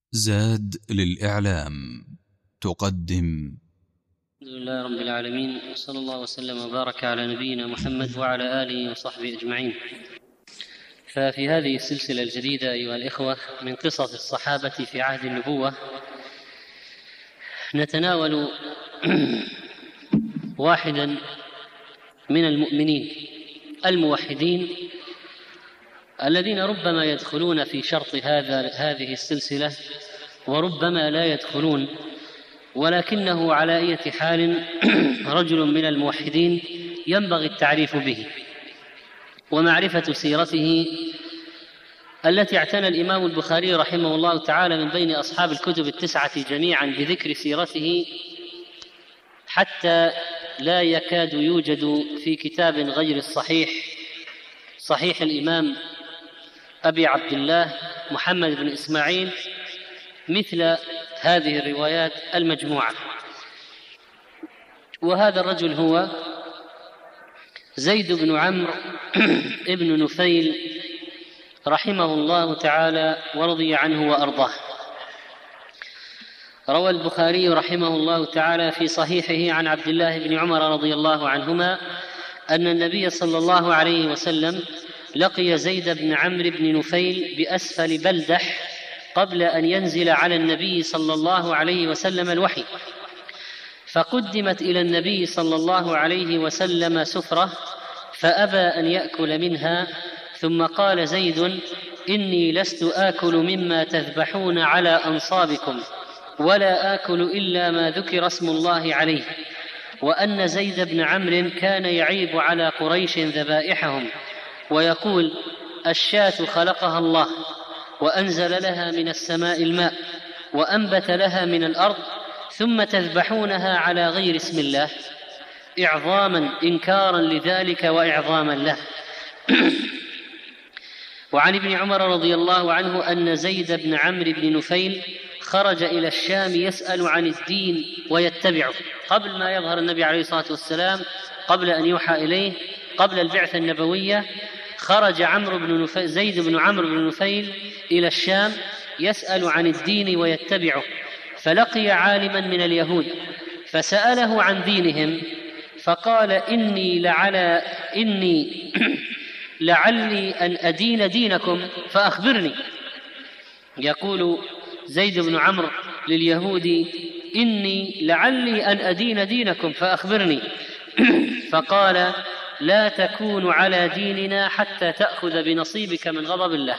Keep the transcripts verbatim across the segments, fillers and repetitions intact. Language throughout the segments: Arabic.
زاد للإعلام تقدم. الحمد لله رب العالمين، وصلى الله وسلم وبارك على نبينا محمد وعلى آله وصحبه أجمعين. ففي هذه السلسلة الجديدة أيها الإخوة من قصص الصحابة في عهد النبوة نتناول واحدا من المؤمنين الموحدين الذين ربما يدخلون في شرط هذا هذه السلسلة وربما لا يدخلون، ولكنه على أي حال رجل من الموحدين ينبغي التعريف به ومعرفة سيرته التي اعتنى الإمام البخاري رحمه الله تعالى من بين أصحاب الكتب التسعة جميعا بذكر سيرته، حتى لا يكاد يوجد في كتاب غير الصحيح صحيح الإمام أبي عبد الله محمد بن إسماعيل مثل هذه الروايات المجموعة. وهذا الرجل هو زيد بن عمرو ابن نفيل رحمه الله تعالى ورضي عنه وأرضاه. روى البخاري رحمه الله تعالى في صحيحه عن عبد الله بن عمر رضي الله عنهما أن النبي صلى الله عليه وسلم لقي زيد بن عمرو بن نفيل بأسفل بلدح قبل أن ينزل على النبي صلى الله عليه وسلم الوحي، فقدمت إلى النبي صلى الله عليه وسلم سفرة فأبى أن يأكل منها، ثم قال زيد: إني لست آكل مما تذبحون على أنصابكم، ولا آكل إلا ما ذكر اسم الله عليه، وأن زيد بن عمرو كان يعيب على قريش ذبائحهم ويقول: الشاة خلقها الله وأنزل لها من السماء الماء وأنبت لها من الأرض، ثم تذبحونها على غير اسم الله، إعظاما إنكارا لذلك وإعظاما له. وعن ابن عمر رضي الله عنه أن زيد بن عمرو بن نفيل خرج إلى الشام يسأل عن الدين ويتبعه قبل ما يظهر النبي عليه الصلاة والسلام، قبل أن يوحى إليه، قبل البعثة النبوية. خرج عمرو بن نفيل زيد بن عمرو بن نفيل إلى الشام يسأل عن الدين ويتبعه، فلقي عالما من اليهود فسأله عن دينهم، فقال: إني لعلى إني لعلي أن أدين دينكم فأخبرني. يقول زيد بن عمرو لليهود: إني لعلي أن أدين دينكم فأخبرني. فقال: لا تكون على ديننا حتى تأخذ بنصيبك من غضب الله.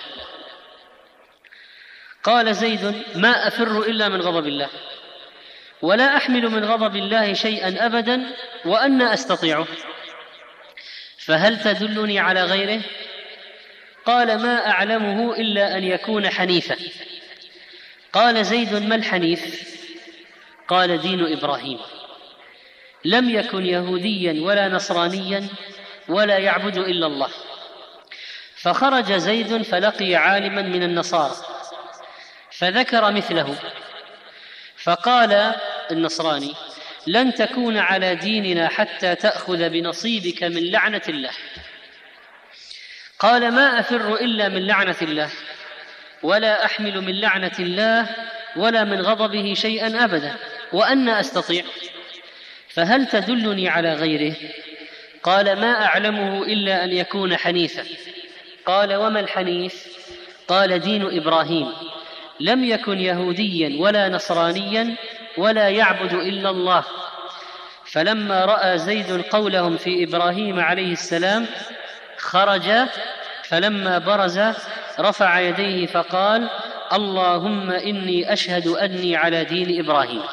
قال زيد: ما أفر إلا من غضب الله، ولا أحمل من غضب الله شيئا أبدا، وأنا أستطيعه، فهل تدلني على غيره؟ قال: ما أعلمه إلا أن يكون حنيفا. قال زيد: ما الحنيف؟ قال: دين إبراهيم، لم يكن يهوديا ولا نصرانيا ولا يعبد إلا الله. فخرج زيد فلقي عالما من النصارى فذكر مثله، فقال النصراني: لن تكون على ديننا حتى تأخذ بنصيبك من لعنة الله. قال: ما أفر إلا من لعنة الله، ولا أحمل من لعنة الله ولا من غضبه شيئا أبدا، وأنا أستطيع، فهل تدلني على غيره؟ قال: ما أعلمه إلا أن يكون حنيفا. قال: وما الحنيف؟ قال: دين إبراهيم، لم يكن يهوديا ولا نصرانيا ولا يعبد إلا الله. فلما رأى زيد قولهم في إبراهيم عليه السلام خرج، فلما برز رفع يديه فقال: اللهم إني أشهد أني على دين إبراهيم.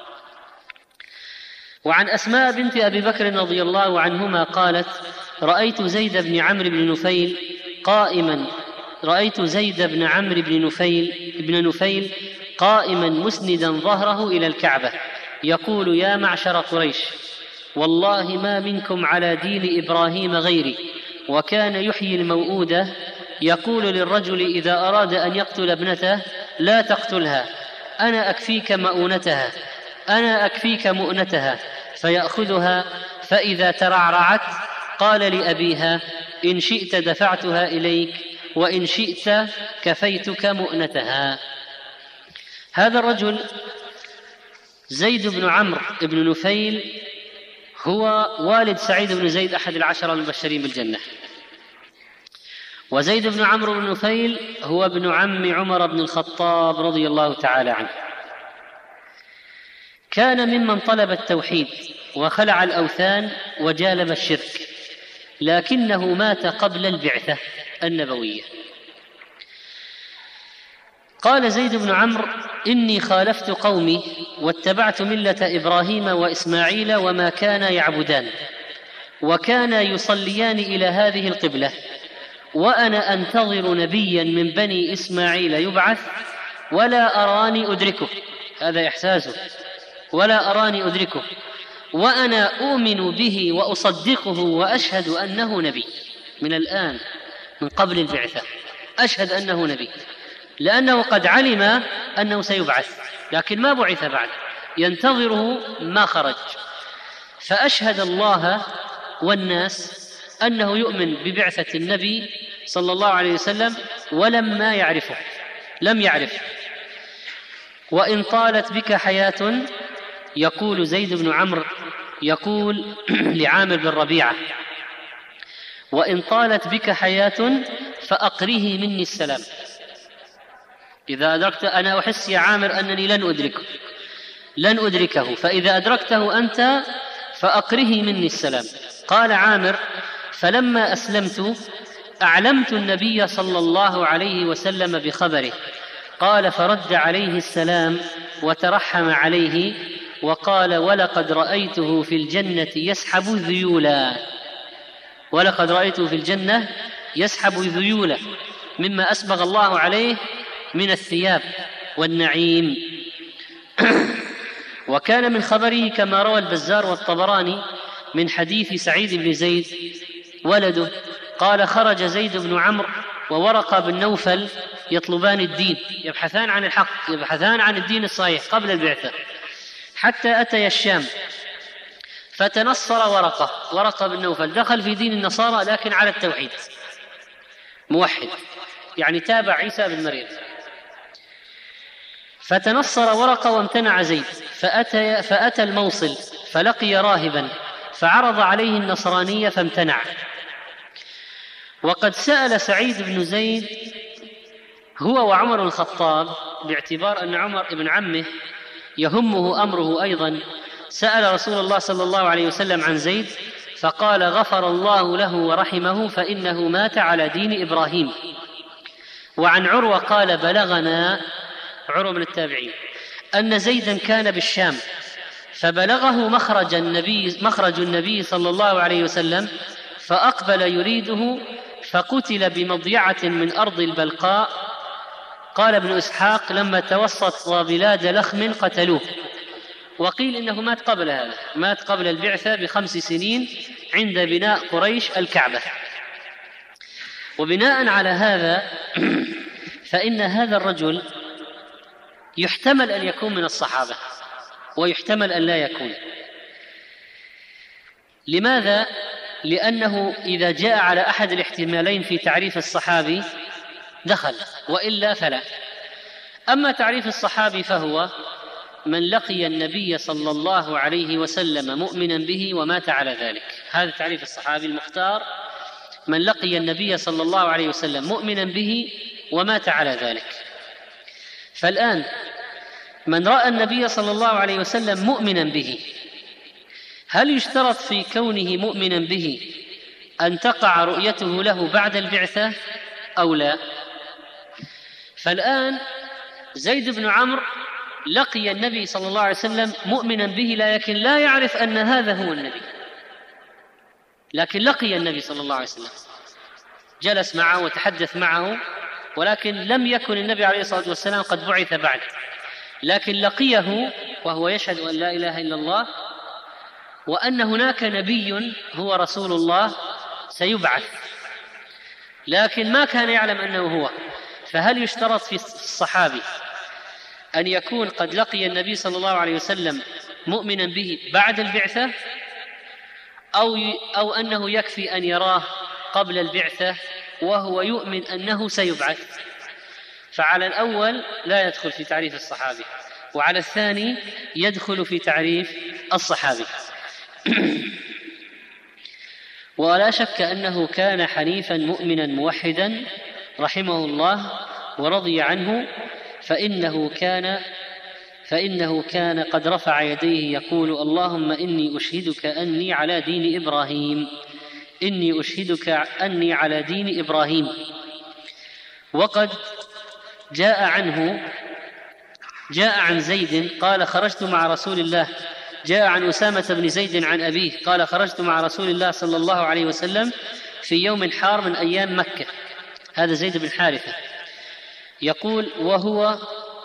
وعن أسماء بنت أبي بكر رضي الله عنهما قالت: رأيت زيد بن عمرو بن نفيل قائما رأيت زيد بن عمرو بن نفيل بن نفيل قائما مسندا ظهره إلى الكعبة يقول: يا معشر قريش، والله ما منكم على دين إبراهيم غيري. وكان يحيي الموؤودة، يقول للرجل إذا أراد أن يقتل ابنته: لا تقتلها، أنا أكفيك مؤونتها أنا أكفيك مؤنتها فيأخذها، فإذا ترعرعت قال لأبيها: إن شئت دفعتها إليك، وإن شئت كفيتك مؤنتها. هذا الرجل زيد بن عمرو بن نفيل هو والد سعيد بن زيد أحد العشرة المبشرين بالجنة، وزيد بن عمرو بن نفيل هو ابن عم عمر بن الخطاب رضي الله تعالى عنه. كان ممن طلب التوحيد وخلع الأوثان وجالب الشرك، لكنه مات قبل البعثة النبوية. قال زيد بن عمرو: إني خالفت قومي واتبعت ملة إبراهيم وإسماعيل وما كانا يعبدان، وكانا يصليان إلى هذه القبلة، وأنا أنتظر نبيا من بني إسماعيل يبعث ولا أراني أدركه. هذا إحساسه، ولا أراني أدركه، وأنا أؤمن به وأصدقه وأشهد أنه نبي. من الآن، من قبل البعثة، أشهد أنه نبي، لأنه قد علم أنه سيبعث لكن ما بعث بعد، ينتظره ما خرج. فأشهد الله والناس أنه يؤمن ببعثة النبي صلى الله عليه وسلم ولما يعرفه، لم يعرف. وإن طالت بك حياة، يقول زيد بن عمرو يقول لعامر بن ربيعة: وإن طالت بك حياة فأقره مني السلام. إذا أدركت، أنا أحس يا عامر أنني لن أدركه لن أدركه فإذا أدركته أنت فأقره مني السلام. قال عامر: فلما أسلمت أعلمت النبي صلى الله عليه وسلم بخبره، قال فرد عليه السلام وترحم عليه وقال: ولقد رأيته في الجنة يسحب ذيولا ولقد رأيته في الجنة يسحب ذيولا مما أسبغ الله عليه من الثياب والنعيم. وكان من خبره كما روى البزار والطبراني من حديث سعيد بن زيد ولده قال: خرج زيد بن عمرو وورقة بن نوفل يطلبان الدين، يبحثان عن الحق، يبحثان عن الدين الصحيح قبل البعثة، حتى أتي الشام فتنصر ورقة ورقة بن نوفل، دخل في دين النصارى لكن على التوحيد، موحد، يعني تابع عيسى بن مريم. فتنصر ورقة وامتنع زيد، فأتى, فأتى الموصل فلقي راهبا فعرض عليه النصرانية فامتنع. وقد سأل سعيد بن زيد هو وعمر الخطاب، باعتبار أن عمر ابن عمه يهمه أمره أيضا، سأل رسول الله صلى الله عليه وسلم عن زيد فقال: غفر الله له ورحمه فإنه مات على دين إبراهيم. وعن عروة قال: بلغنا، عروة من التابعين، أن زيدا كان بالشام فبلغه مخرج النبي, مخرج النبي صلى الله عليه وسلم فأقبل يريده فقتل بمضيعة من أرض البلقاء. قال ابن إسحاق: لما توسط بلاد لخم قتلوه. وقيل إنه مات قبل هذا، مات قبل البعثة بخمس سنين عند بناء قريش الكعبة. وبناء على هذا فإن هذا الرجل يحتمل أن يكون من الصحابة ويحتمل أن لا يكون. لماذا؟ لأنه إذا جاء على أحد الاحتمالين في تعريف الصحابي دخل، وإلا فلا. أما تعريف الصحابي فهو من لقي النبي صلى الله عليه وسلم مؤمنا به ومات على ذلك. هذا تعريف الصحابي المختار: من لقي النبي صلى الله عليه وسلم مؤمنا به ومات على ذلك. فالآن من رأى النبي صلى الله عليه وسلم مؤمنا به، هل يشترط في كونه مؤمنا به أن تقع رؤيته له بعد البعثة أو لا؟ فالآن زيد بن عمرو لقي النبي صلى الله عليه وسلم مؤمنا به لكن لا يعرف أن هذا هو النبي، لكن لقي النبي صلى الله عليه وسلم، جلس معه وتحدث معه، ولكن لم يكن النبي عليه الصلاة والسلام قد بعث بعد، لكن لقيه وهو يشهد أن لا إله إلا الله وأن هناك نبي هو رسول الله سيبعث، لكن ما كان يعلم أنه هو. فهل يشترط في الصحابي أن يكون قد لقي النبي صلى الله عليه وسلم مؤمنا به بعد البعثة، أو, أو أنه يكفي أن يراه قبل البعثة وهو يؤمن أنه سيبعث؟ فعلى الأول لا يدخل في تعريف الصحابي، وعلى الثاني يدخل في تعريف الصحابي. ولا شك أنه كان حنيفا مؤمنا موحدا رحمه الله ورضي عنه، فإنه كان فإنه كان قد رفع يديه يقول: اللهم إني أشهدك أني على دين إبراهيم إني أشهدك أني على دين إبراهيم. وقد جاء عنه جاء عن زيد قال: خرجت مع رسول الله جاء عن أسامة بن زيد عن أبيه قال: خرجت مع رسول الله صلى الله عليه وسلم في يوم حار من أيام مكة. هذا زيد بن حارثة يقول: وهو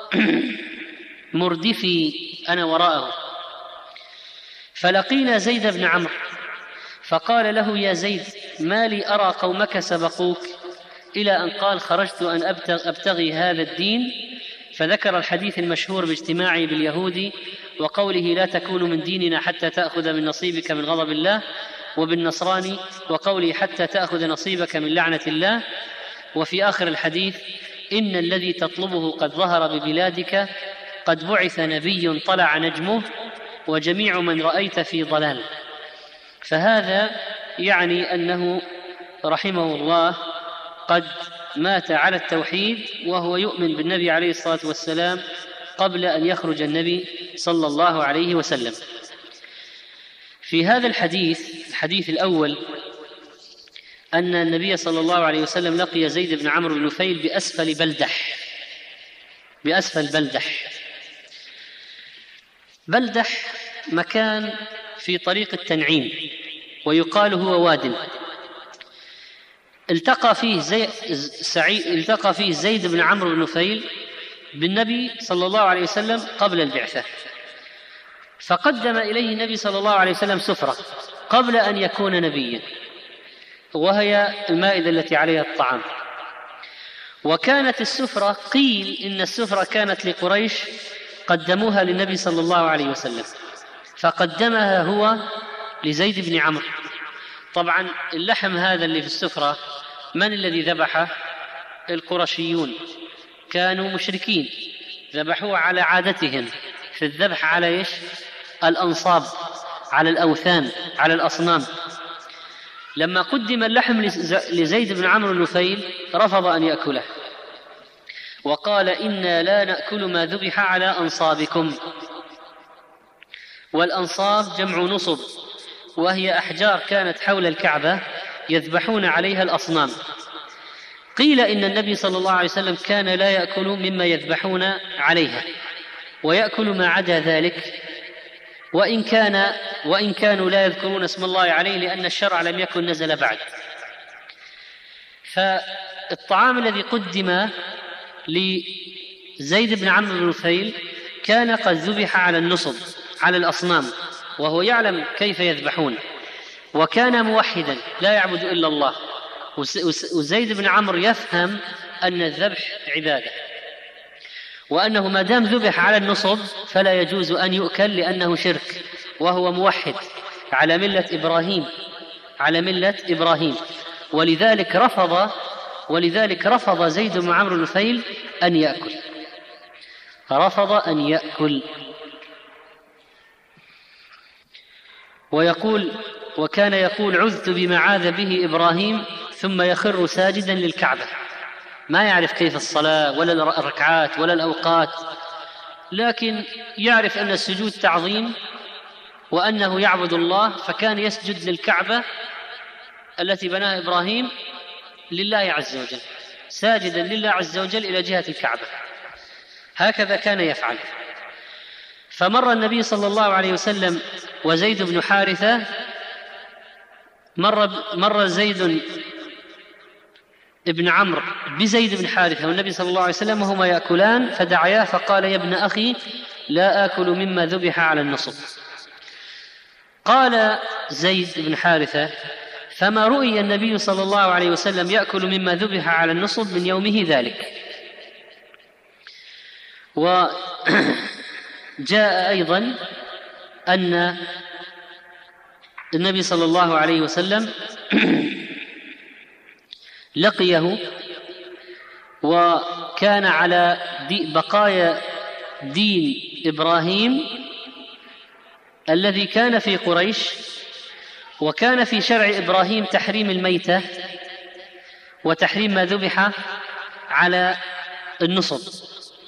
مردفي أنا وراءه، فلقينا زيد بن عمرو فقال له: يا زيد، ما لي أرى قومك سبقوك، إلى أن قال: خرجت أن أبتغي هذا الدين، فذكر الحديث المشهور باجتماعه باليهود وقوله: لا تكون من ديننا حتى تأخذ من نصيبك من غضب الله، وبالنصراني وقوله: حتى تأخذ نصيبك من لعنة الله. وفي آخر الحديث: إن الذي تطلبه قد ظهر ببلادك، قد بعث نبي طلع نجمه، وجميع من رأيت في ضلال. فهذا يعني أنه رحمه الله قد مات على التوحيد وهو يؤمن بالنبي عليه الصلاة والسلام قبل أن يخرج النبي صلى الله عليه وسلم. في هذا الحديث الحديث الأول أن النبي صلى الله عليه وسلم لقي زيد بن عمرو بن نفيل بأسفل بلدح بأسفل بلدح بلدح مكان في طريق التنعيم، ويقال هو واد. التقى فيه زي... سعيد التقى فيه زيد بن عمرو بن نفيل بالنبي صلى الله عليه وسلم قبل البعثة، فقدم إليه النبي صلى الله عليه وسلم سفرة قبل أن يكون نبيا، وهي المائدة التي عليها الطعام. وكانت السفرة قيل إن السفرة كانت لقريش قدموها للنبي صلى الله عليه وسلم، فقدمها هو لزيد بن عمرو. طبعا اللحم هذا اللي في السفرة من الذي ذبحه؟ القرشيون، كانوا مشركين، ذبحوه على عادتهم في الذبح على إيش؟ الأنصاب، على الأوثان، على الأصنام. لما قدم اللحم لزيد بن عمرو النفيل رفض أن يأكله، وقال: إنا لا نأكل ما ذبح على أنصابكم. والأنصاب جمع نصب، وهي أحجار كانت حول الكعبة يذبحون عليها الأصنام. قيل إن النبي صلى الله عليه وسلم كان لا يأكل مما يذبحون عليها، ويأكل ما عدا ذلك، وإن كان وإن كانوا لا يذكرون اسم الله عليه، لأن الشرع لم يكن نزل بعد. فالطعام الذي قدم لزيد بن عمرو بن نفيل كان قد ذبح على النصب، على الأصنام، وهو يعلم كيف يذبحون، وكان موحدا لا يعبد إلا الله. وزيد بن عمرو يفهم أن الذبح عبادة، وأنه ما دام ذبح على النصب فلا يجوز أن يؤكل لأنه شرك، وهو موحد على ملة إبراهيم على ملة إبراهيم ولذلك رفض ولذلك رفض زيد بن عمرو النفيل أن يأكل رفض أن يأكل ويقول وكان يقول: عذت بما عاذ به إبراهيم، ثم يخر ساجدا للكعبة. ما يعرف كيف الصلاة ولا الركعات ولا الأوقات، لكن يعرف أن السجود تعظيم وأنه يعبد الله، فكان يسجد للكعبة التي بناها إبراهيم لله عز وجل، ساجدا لله عز وجل إلى جهة الكعبة، هكذا كان يفعل. فمر النبي صلى الله عليه وسلم وزيد بن حارثة مر, مر زيد ابن عمرو بزيد بن حارثة والنبي صلى الله عليه وسلم وهما يأكلان، فدعياه فقال: يا ابن أخي، لا آكل مما ذبح على النصب. قال زيد بن حارثة: فما رؤي النبي صلى الله عليه وسلم يأكل مما ذبح على النصب من يومه ذلك. وجاء أيضا أن النبي صلى الله عليه وسلم لقيه و وكان على دي بقايا دين إبراهيم الذي كان في قريش، وكان في شرع إبراهيم تحريم الميتة وتحريم ما ذبح على النصب،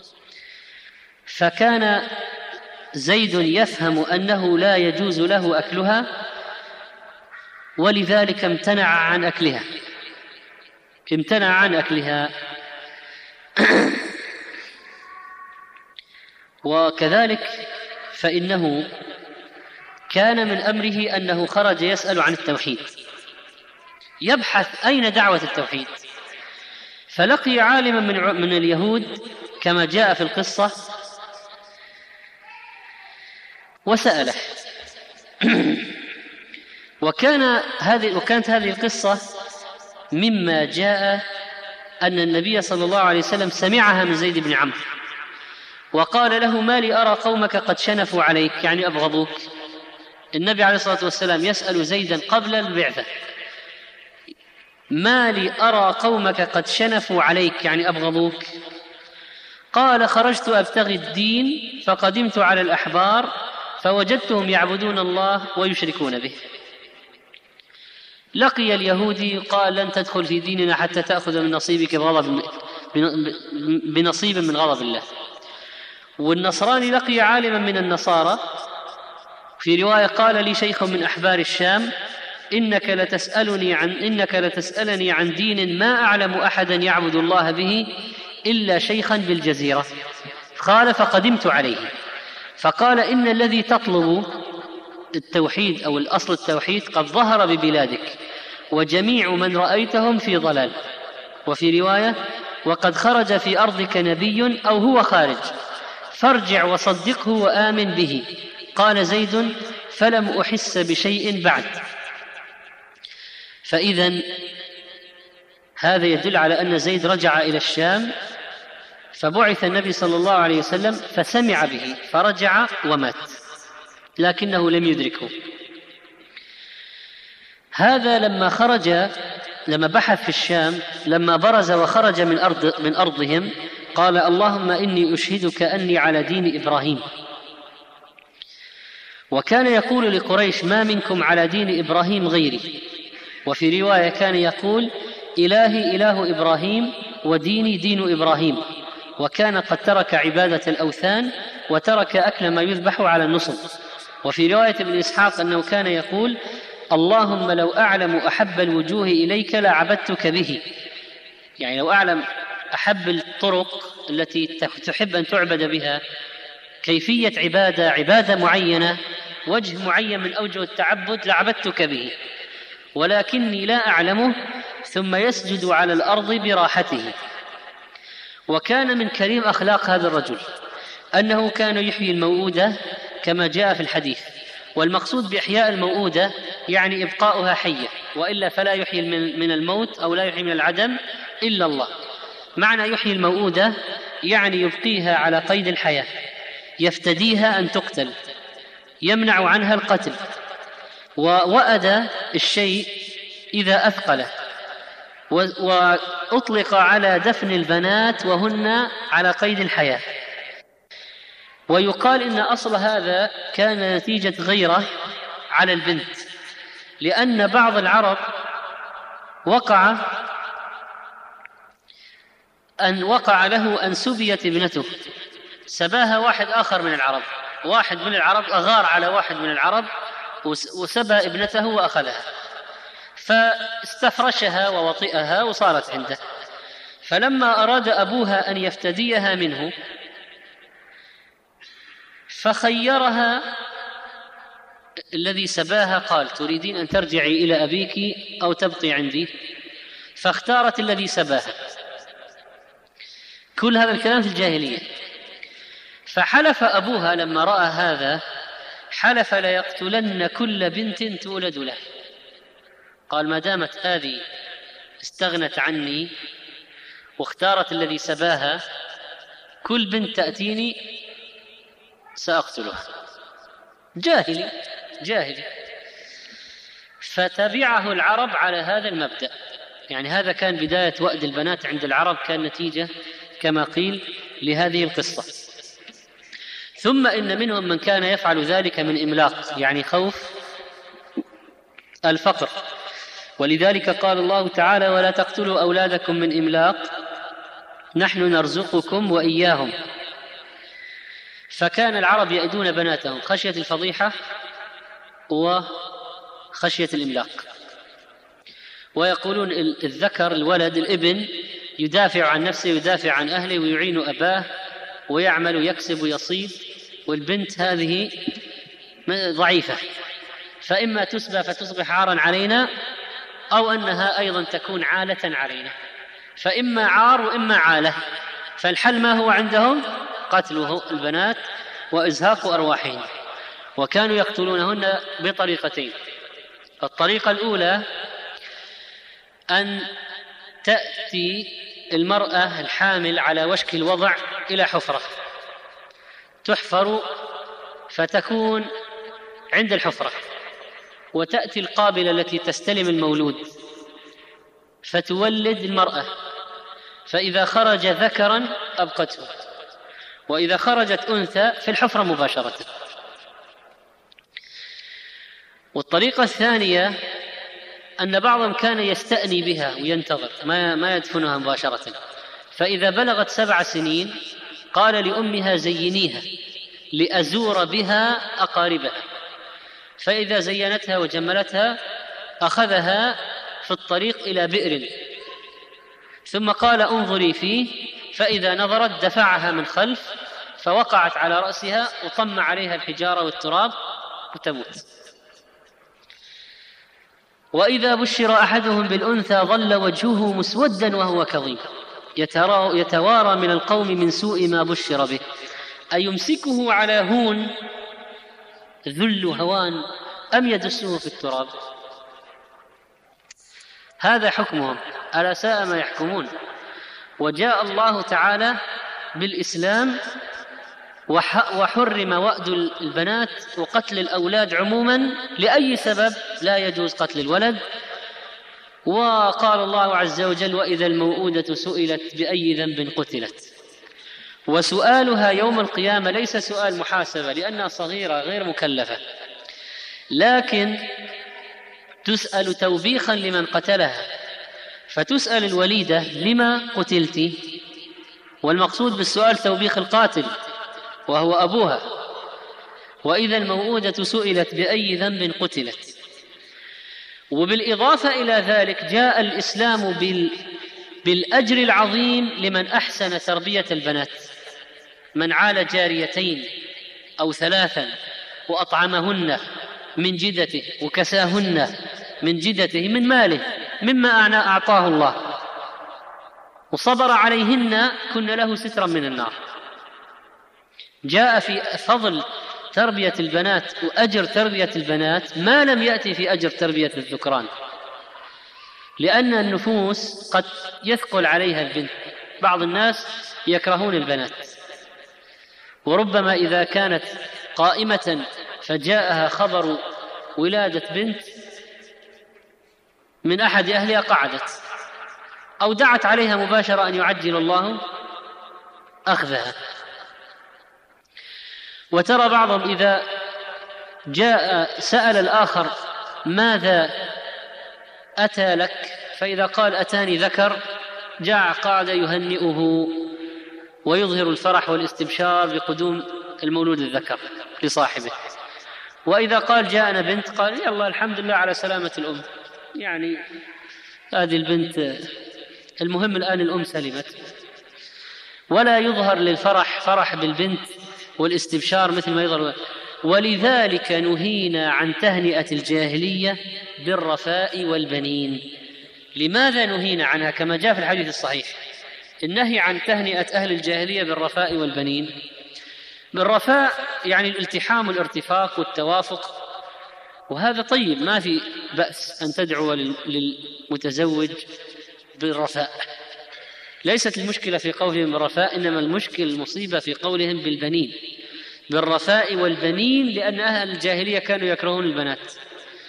فكان زيد يفهم أنه لا يجوز له أكلها، ولذلك امتنع عن أكلها امتنع عن أكلها وكذلك فإنه كان من أمره أنه خرج يسأل عن التوحيد، يبحث أين دعوة التوحيد، فلقي عالما من من اليهود كما جاء في القصة وسأله وكان هذه وكانت هذه القصة مما جاء أن النبي صلى الله عليه وسلم سمعها من زيد بن عمرو وقال له: ما لي أرى قومك قد شنفوا عليك، يعني أبغضوك. النبي عليه الصلاة والسلام يسأل زيدا قبل البعثة: ما لي أرى قومك قد شنفوا عليك، يعني أبغضوك. قال: خرجت أبتغي الدين فقدمت على الأحبار فوجدتهم يعبدون الله ويشركون به. لقي اليهودي قال: لن تدخل في ديننا حتى تأخذ من نصيبك بغضب بنصيب من غضب الله. والنصراني لقي عالما من النصارى، في رواية قال لي شيخ من أحبار الشام: إنك لتسألني عن إنك لتسألني عن دين ما أعلم أحدا يعبد الله به إلا شيخا بالجزيرة. قال: فقدمت عليه فقال: إن الذي تطلب التوحيد أو الأصل التوحيد قد ظهر ببلادك، وجميع من رأيتهم في ضلال. وفي رواية: وقد خرج في أرضك نبي أو هو خارج، فارجع وصدقه وآمن به. قال زيد: فلم أحس بشيء بعد. فإذن هذا يدل على أن زيد رجع إلى الشام، فبعث النبي صلى الله عليه وسلم فسمع به فرجع ومات، لكنه لم يدركه. هذا لما خرج لما بحث في الشام، لما برز وخرج من أرض من أرضهم قال: اللهم إني أشهدك أني على دين إبراهيم. وكان يقول لقريش: ما منكم على دين إبراهيم غيري. وفي رواية كان يقول: إلهي إله إبراهيم وديني دين إبراهيم. وكان قد ترك عبادة الأوثان وترك أكل ما يذبح على النصب. وفي رواية ابن إسحاق أنه كان يقول: اللهم لو أعلم أحب الوجوه إليك لعبدتك به، يعني لو أعلم أحب الطرق التي تحب أن تعبد بها، كيفية عبادة عبادة معينة، وجه معين من أوجه التعبد، لعبدتك به، ولكني لا أعلمه. ثم يسجد على الأرض براحته. وكان من كريم أخلاق هذا الرجل أنه كان يحيي الموؤودة كما جاء في الحديث. والمقصود بإحياء الموؤودة يعني إبقاؤها حية، وإلا فلا يحيي من الموت أو لا يحيي من العدم إلا الله. معنى يحيي الموؤودة يعني يبقيها على قيد الحياة، يفتديها أن تقتل، يمنع عنها القتل. ووأد الشيء إذا أثقله، وأطلق على دفن البنات وهن على قيد الحياة. ويقال إن أصل هذا كان نتيجة غيرة على البنت، لأن بعض العرب وقع أن وقع له أن سبيت ابنته، سباها واحد آخر من العرب، واحد من العرب أغار على واحد من العرب وسبى ابنته وأخذها، فاستفرشها ووطئها وصارت عنده. فلما أراد أبوها أن يفتديها منه فخيرها الذي سباها، قال: تريدين أن ترجعي إلى أبيك أو تبقي عندي؟ فاختارت الذي سباها. كل هذا الكلام في الجاهلية. فحلف أبوها لما رأى هذا، حلف ليقتلن كل بنت تولد له. قال: ما دامت هذه استغنت عني واختارت الذي سباها، كل بنت تأتيني سأقتلها. جاهلي جاهلي. فتبعه العرب على هذا المبدأ. يعني هذا كان بداية وأد البنات عند العرب، كان نتيجة كما قيل لهذه القصة. ثم إن منهم من كان يفعل ذلك من إملاق، يعني خوف الفقر، ولذلك قال الله تعالى: ولا تقتلوا أولادكم من إملاق نحن نرزقكم وإياهم. فكان العرب يأدون بناتهم خشية الفضيحة وخشية الإملاق، ويقولون الذكر الولد الابن يدافع عن نفسه ويدافع عن أهله ويعين أباه ويعمل ويكسب ويصيد، والبنت هذه ضعيفة، فإما تسبى فتصبح عارا علينا أو أنها أيضا تكون عالة علينا، فإما عار وإما عالة. فالحل ما هو عندهم؟ قتله البنات وإزهاق أرواحهن، وكانوا يقتلونهن بطريقتين. الطريقة الأولى أن تأتي المرأة الحامل على وشك الوضع إلى حفرة تحفر فتكون عند الحفرة، وتأتي القابلة التي تستلم المولود فتولد المرأة، فإذا خرج ذكرا أبقته، وإذا خرجت أنثى في الحفرة مباشرة. والطريقة الثانية أن بعضهم كان يستأني بها وينتظر ما, ما يدفنها مباشرة، فإذا بلغت سبع سنين قال لأمها: زينيها لأزور بها أقاربها، فإذا زينتها وجملتها أخذها في الطريق إلى بئر، ثم قال: انظري فيه، فإذا نظرت دفعها من خلف فوقعت على رأسها وطم عليها الحجارة والتراب وتموت. وإذا بشر أحدهم بالأنثى ظل وجهه مسودا وهو كظيم يتوارى من القوم من سوء ما بشر به، أيمسكه على هون ذل هوان أم يدسه في التراب. هذا حكمهم، ألا ساء ما يحكمون. وجاء الله تعالى بالإسلام وحرم وأد البنات وقتل الأولاد عموما لأي سبب لا يجوز قتل الولد. وقال الله عز وجل: وإذا الموءودة سئلت بأي ذنب قتلت. وسؤالها يوم القيامة ليس سؤال محاسبة لأنها صغيرة غير مكلفة، لكن تسأل توبيخا لمن قتلها، فتسأل الوليدة: لما قتلت؟ والمقصود بالسؤال توبيخ القاتل وهو أبوها. وإذا الموءودة سئلت بأي ذنب قتلت. وبالإضافة إلى ذلك جاء الإسلام بال... بالأجر العظيم لمن أحسن تربية البنات، من عال جاريتين أو ثلاثا وأطعمهن من جدته وكساهن من جدته من ماله مما أعطاه الله وصبر عليهن كن له سترا من النار. جاء في فضل تربية البنات وأجر تربية البنات ما لم يأتي في أجر تربية الذكران، لأن النفوس قد يثقل عليها البنت. بعض الناس يكرهون البنات، وربما إذا كانت قائمة فجاءها خبر ولادة بنت من أحد أهلها قعدت أو دعت عليها مباشرة أن يعجل الله أخذها. وترى بعضهم إذا جاء سأل الآخر: ماذا أتى لك؟ فإذا قال: أتاني ذكر، جاء قاعد يهنئه ويظهر الفرح والاستبشار بقدوم المولود الذكر لصاحبه. وإذا قال: جاءنا بنت، قال: يا الله الحمد لله على سلامة الأم، يعني هذه البنت المهم الآن الأم سلمت. ولا يظهر للفرح فرح بالبنت والاستبشار مثل ما يظهر. ولذلك نهينا عن تهنئة الجاهلية بالرفاء والبنين. لماذا نهينا عنها؟ كما جاء في الحديث الصحيح النهي عن تهنئة أهل الجاهلية بالرفاء والبنين. بالرفاء يعني الالتحام والارتفاق والتوافق، وهذا طيب، ما في بأس أن تدعو للمتزوج بالرفاء. ليست المشكلة في قولهم بالرفاء، إنما المشكلة المصيبة في قولهم بالبنين، بالرفاء والبنين، لأن أهل الجاهلية كانوا يكرهون البنات.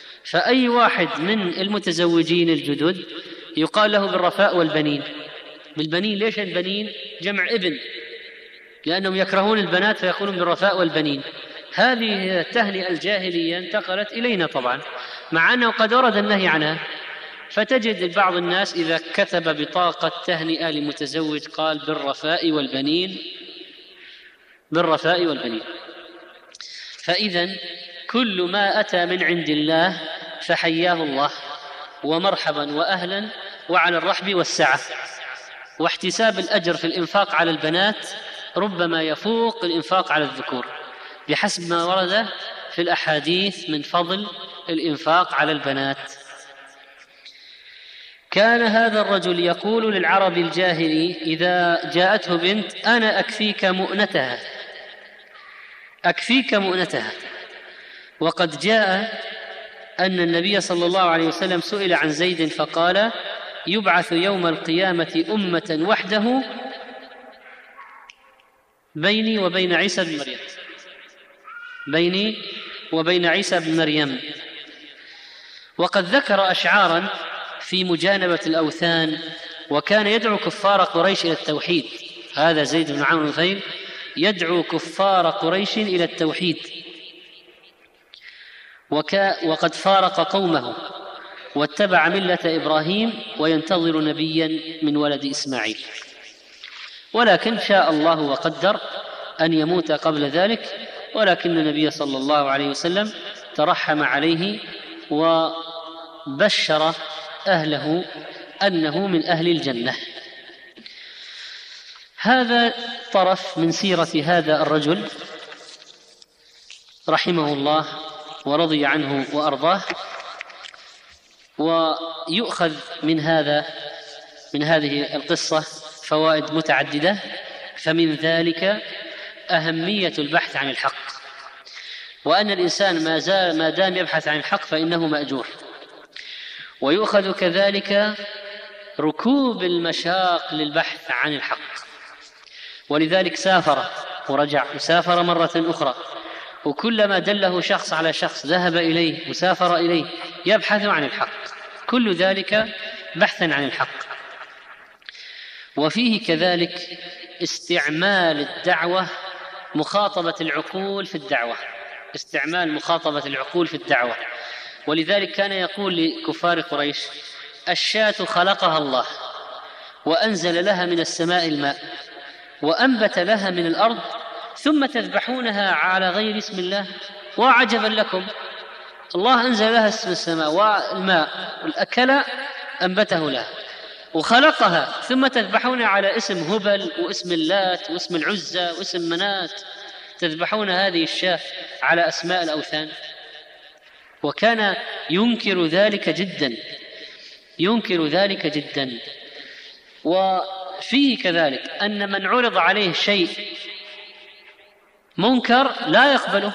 فأي واحد من المتزوجين الجدد يقال له بالرفاء والبنين، بالبنين. ليش البنين؟ جمع ابن، لأنهم يكرهون البنات فيقولون بالرفاء والبنين. هذه التهنئة الجاهلية انتقلت إلينا طبعا، مع أنه قد ورد النهي عنها. فتجد بعض الناس إذا كتب بطاقة تهنئة لمتزوج قال بالرفاء والبنين، بالرفاء والبنين. فإذن كل ما أتى من عند الله فحياه الله ومرحبا وأهلا، وعلى الرحب والسعة. واحتساب الأجر في الإنفاق على البنات ربما يفوق الإنفاق على الذكور بحسب ما ورد في الأحاديث من فضل الإنفاق على البنات. كان هذا الرجل يقول للعرب الجاهلي إذا جاءته بنت: أنا أكفيك مؤنتها، أكفيك مؤنتها. وقد جاء أن النبي صلى الله عليه وسلم سئل عن زيد فقال: يبعث يوم القيامة أمة وحده بيني وبين عيسى بن مريم، بيني وبين عيسى بن مريم. وقد ذكر أشعارا في مجانبة الأوثان، وكان يدعو كفار قريش إلى التوحيد. هذا زيد بن عمرو النفيل يدعو كفار قريش إلى التوحيد، وكا وقد فارق قومه واتبع ملة إبراهيم وينتظر نبيا من ولد إسماعيل، ولكن شاء الله وقدر أن يموت قبل ذلك. ولكن النبي صلى الله عليه وسلم ترحم عليه وبشر أهله أنه من أهل الجنة. هذا طرف من سيرة هذا الرجل رحمه الله ورضي عنه وأرضاه. ويؤخذ من هذا من هذه القصة فوائد متعددة. فمن ذلك أهمية البحث عن الحق، وأن الإنسان ما زال ما دام يبحث عن الحق فإنه مأجور. ويؤخذ كذلك ركوب المشاق للبحث عن الحق، ولذلك سافر ورجع وسافر مرة أخرى، وكلما دله شخص على شخص ذهب إليه وسافر إليه يبحث عن الحق، كل ذلك بحثا عن الحق. وفيه كذلك استعمال الدعوة، مخاطبة العقول في الدعوة، استعمال مخاطبة العقول في الدعوة. ولذلك كان يقول لكفار قريش: الشاة خلقها الله وأنزل لها من السماء الماء وأنبت لها من الأرض، ثم تذبحونها على غير اسم الله، وعجبا لكم، الله أنزل لها اسم السماء والماء والأكل أنبته لها وخلقها، ثم تذبحون على اسم هبل واسم اللات واسم العزى واسم منات، تذبحون هذه الشاة على أسماء الأوثان. وكان ينكر ذلك جدا، ينكر ذلك جدا. وفيه كذلك أن من عرض عليه شيء منكر لا يقبله.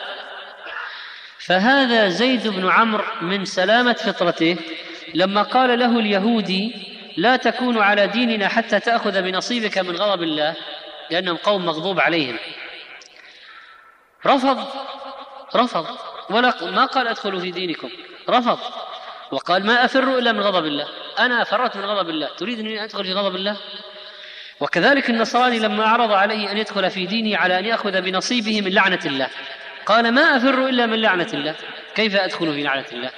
فهذا زيد بن عمرو من سلامة فطرته لما قال له اليهودي: لا تكون على ديننا حتى تأخذ بنصيبك من غضب الله، لأنهم قوم مغضوب عليهم، رفض رفض ولا ما قال أدخلوا في دينكم، رفض وقال: ما أفر إلا من غضب الله، أنا فررت من غضب الله، تريد أن أدخل في غضب الله؟ وكذلك النصراني لما عرض عليه أن يدخل في دينه على أن يأخذ بنصيبه من لعنة الله قال: ما أفر إلا من لعنة الله، كيف أدخل في لعنة الله؟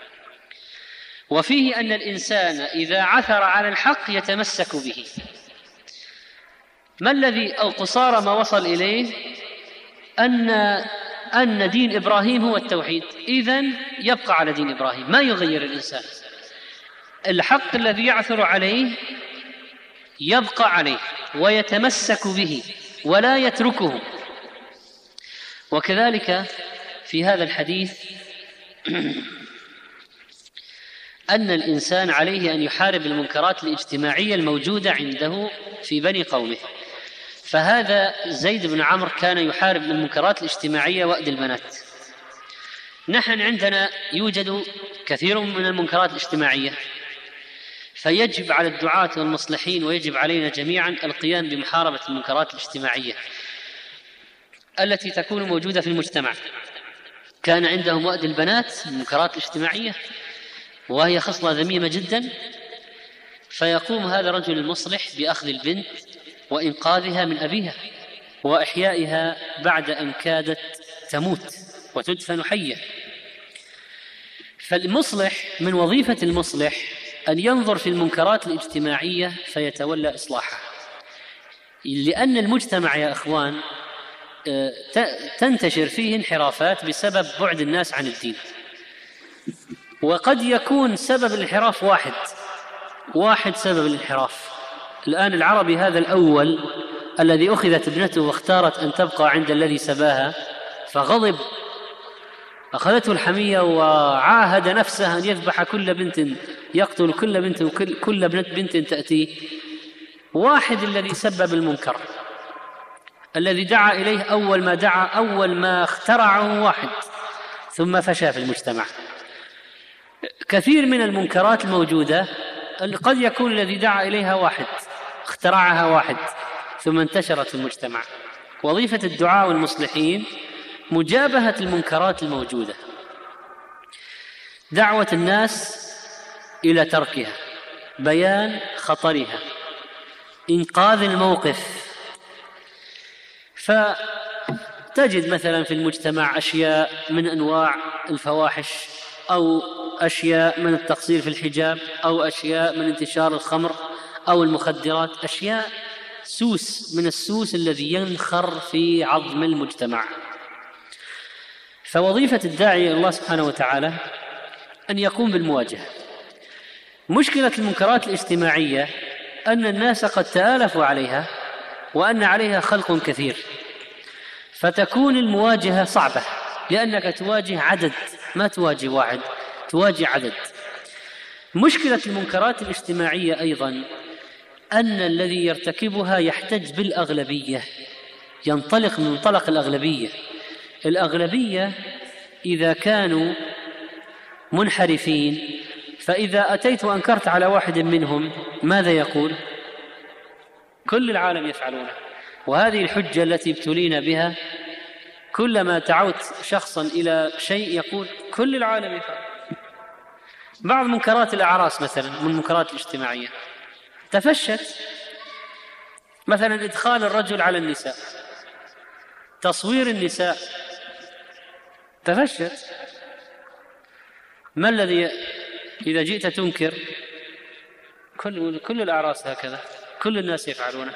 وفيه أن الإنسان إذا عثر على الحق يتمسك به. ما الذي أو قصار ما وصل إليه أن أن دين إبراهيم هو التوحيد، إذن يبقى على دين إبراهيم، ما يغير الإنسان. الحق الذي يعثر عليه يبقى عليه ويتمسك به ولا يتركه. وكذلك في هذا الحديث أن الإنسان عليه أن يحارب المنكرات الاجتماعية الموجودة عنده في بني قومه. فهذا زيد بن عمرو كان يحارب المنكرات الاجتماعية وأد البنات. نحن عندنا يوجد كثير من المنكرات الاجتماعية، فيجب على الدعاة والمصلحين ويجب علينا جميعا القيام بمحاربة المنكرات الاجتماعية التي تكون موجودة في المجتمع. كان عندهم وأد البنات المنكرات الاجتماعية، وهي خصلة ذميمة جدا، فيقوم هذا الرجل المصلح بأخذ البنت وإنقاذها من أبيها وإحيائها بعد أن كادت تموت وتدفن حية. فالمصلح من وظيفة المصلح أن ينظر في المنكرات الاجتماعية فيتولى إصلاحها، لأن المجتمع يا أخوان تنتشر فيه انحرافات بسبب بعد الناس عن الدين، وقد يكون سبب الانحراف واحد واحد سبب الانحراف. الآن العربي هذا الأول الذي أخذت ابنته واختارت أن تبقى عند الذي سباها فغضب، أخذته الحمية وعاهد نفسه أن يذبح كل بنت، يقتل كل بنت وكل كل بنت بنت تأتيه. واحد الذي سبب المنكر الذي دعا إليه أول ما دعا أول ما اخترعه واحد ثم فشى في المجتمع. كثير من المنكرات الموجودة قد يكون الذي دعا إليها واحد اخترعها واحد ثم انتشرت في المجتمع. وظيفة الدعاء والمصلحين مجابهة المنكرات الموجودة، دعوة الناس إلى تركها، بيان خطرها، إنقاذ الموقف. فتجد مثلا في المجتمع أشياء من أنواع الفواحش أو أشياء من التقصير في الحجاب أو أشياء من انتشار الخمر أو المخدرات، أشياء سوس من السوس الذي ينخر في عظم المجتمع. فوظيفة الداعي إلى الله سبحانه وتعالى أن يقوم بالمواجهة. مشكلة المنكرات الاجتماعية أن الناس قد تآلفوا عليها وأن عليها خلق كثير، فتكون المواجهة صعبة لأنك تواجه عدد، ما تواجه واحد، تواجه عدد. مشكلة المنكرات الاجتماعية أيضا أن الذي يرتكبها يحتج بالأغلبية، ينطلق من منطلق الأغلبية. الأغلبية إذا كانوا منحرفين، فإذا أتيت وأنكرت على واحد منهم ماذا يقول؟ كل العالم يفعلونه. وهذه الحجة التي ابتلينا بها، كلما دعوت شخصا إلى شيء يقول كل العالم يفعل. بعض منكرات الأعراس مثلا من المنكرات الاجتماعية تفشت، مثلا إدخال الرجل على النساء، تصوير النساء، تفشت. ما الذي إذا جئت تنكر؟ كل كل الأعراس هكذا، كل الناس يفعلونه.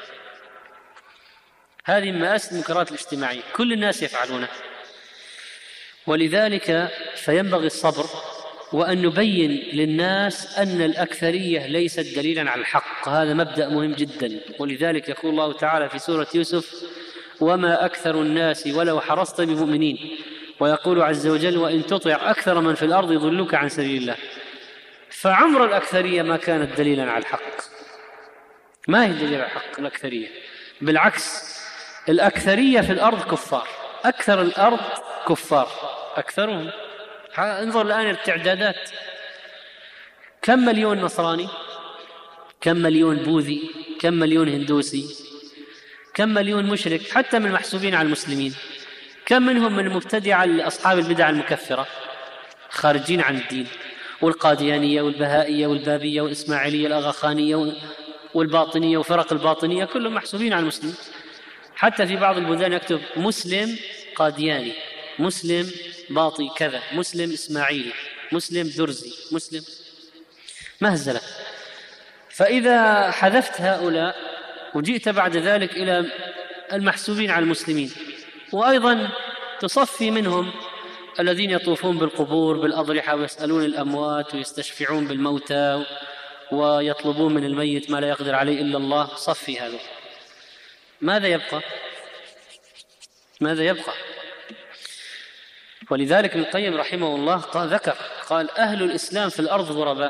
هذه مآسي المنكرات الاجتماعية، كل الناس يفعلونه. ولذلك فينبغي الصبر وأن نبين للناس أن الأكثرية ليست دليلا على الحق. هذا مبدأ مهم جدا. ولذلك يقول الله تعالى في سورة يوسف: وما أكثر الناس ولو حرصت بمؤمنين. ويقول عز وجل: وإن تطع أكثر من في الأرض يضلوك عن سبيل الله. فعمر الأكثرية ما كانت دليلا على الحق، ما هي دليل على الحق الأكثرية، بالعكس الأكثرية في الأرض كفار، أكثر الأرض كفار أكثرهم. انظر الآن التعدادات، كم مليون نصراني، كم مليون بوذي، كم مليون هندوسي، كم مليون مشرك حتى من المحسوبين على المسلمين، كم منهم من مبتدع أصحاب البدع المكفرة خارجين عن الدين، والقاديانية والبهائية والبابية والإسماعيلية الأغاخانية والباطنية وفرق الباطنية كلهم محسوبين على المسلمين. حتى في بعض البلدان يكتب مسلم قادياني، مسلم باطي كذا، مسلم إسماعيلي، مسلم درزي، مسلم مهزلة. فإذا حذفت هؤلاء وجئت بعد ذلك إلى المحسوبين على المسلمين، وأيضا تصفي منهم الذين يطوفون بالقبور بالأضرحة ويسألون الأموات ويستشفعون بالموتى ويطلبون من الميت ما لا يقدر عليه إلا الله، صفي هذا، ماذا يبقى؟ ماذا يبقى؟ ولذلك ابن القيم رحمه الله قال ذكر قال: أهل الإسلام في الأرض غرباء،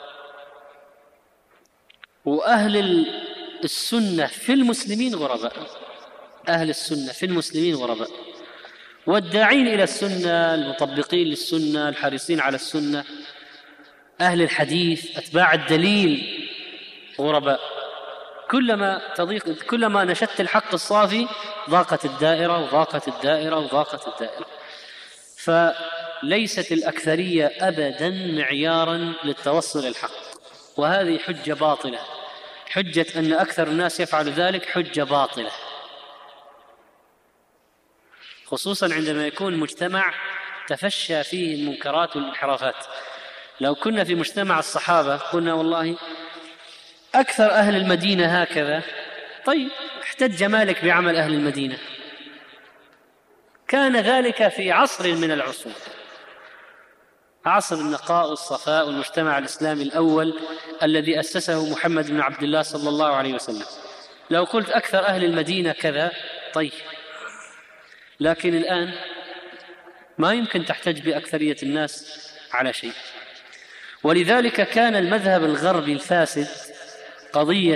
وأهل السنة في المسلمين غرباء. أهل السنة في المسلمين غرباء، والداعين إلى السنة، المطبقين للسنة، الحريصين على السنة، أهل الحديث، أتباع الدليل غرباء. كلما تضيق، كلما نشدت الحق الصافي ضاقت الدائرة وضاقت الدائرة وضاقت الدائرة. فليست الأكثرية أبدا معيارا للتوصل الحق. وهذه حجة باطلة. حجة أن أكثر الناس يفعل ذلك حجة باطلة، خصوصا عندما يكون مجتمع تفشى فيه المنكرات والانحرافات. لو كنا في مجتمع الصحابة قلنا والله أكثر أهل المدينة هكذا، طيب احتج مالك بعمل أهل المدينة. كان ذلك في عصر من العصور، عصر النقاء والصفاء والمجتمع الإسلامي الأول الذي أسسه محمد بن عبد الله صلى الله عليه وسلم. لو قلت أكثر أهل المدينة كذا طيب، لكن الآن ما يمكن تحتج بأكثرية الناس على شيء. ولذلك كان المذهب الغربي الفاسد قضية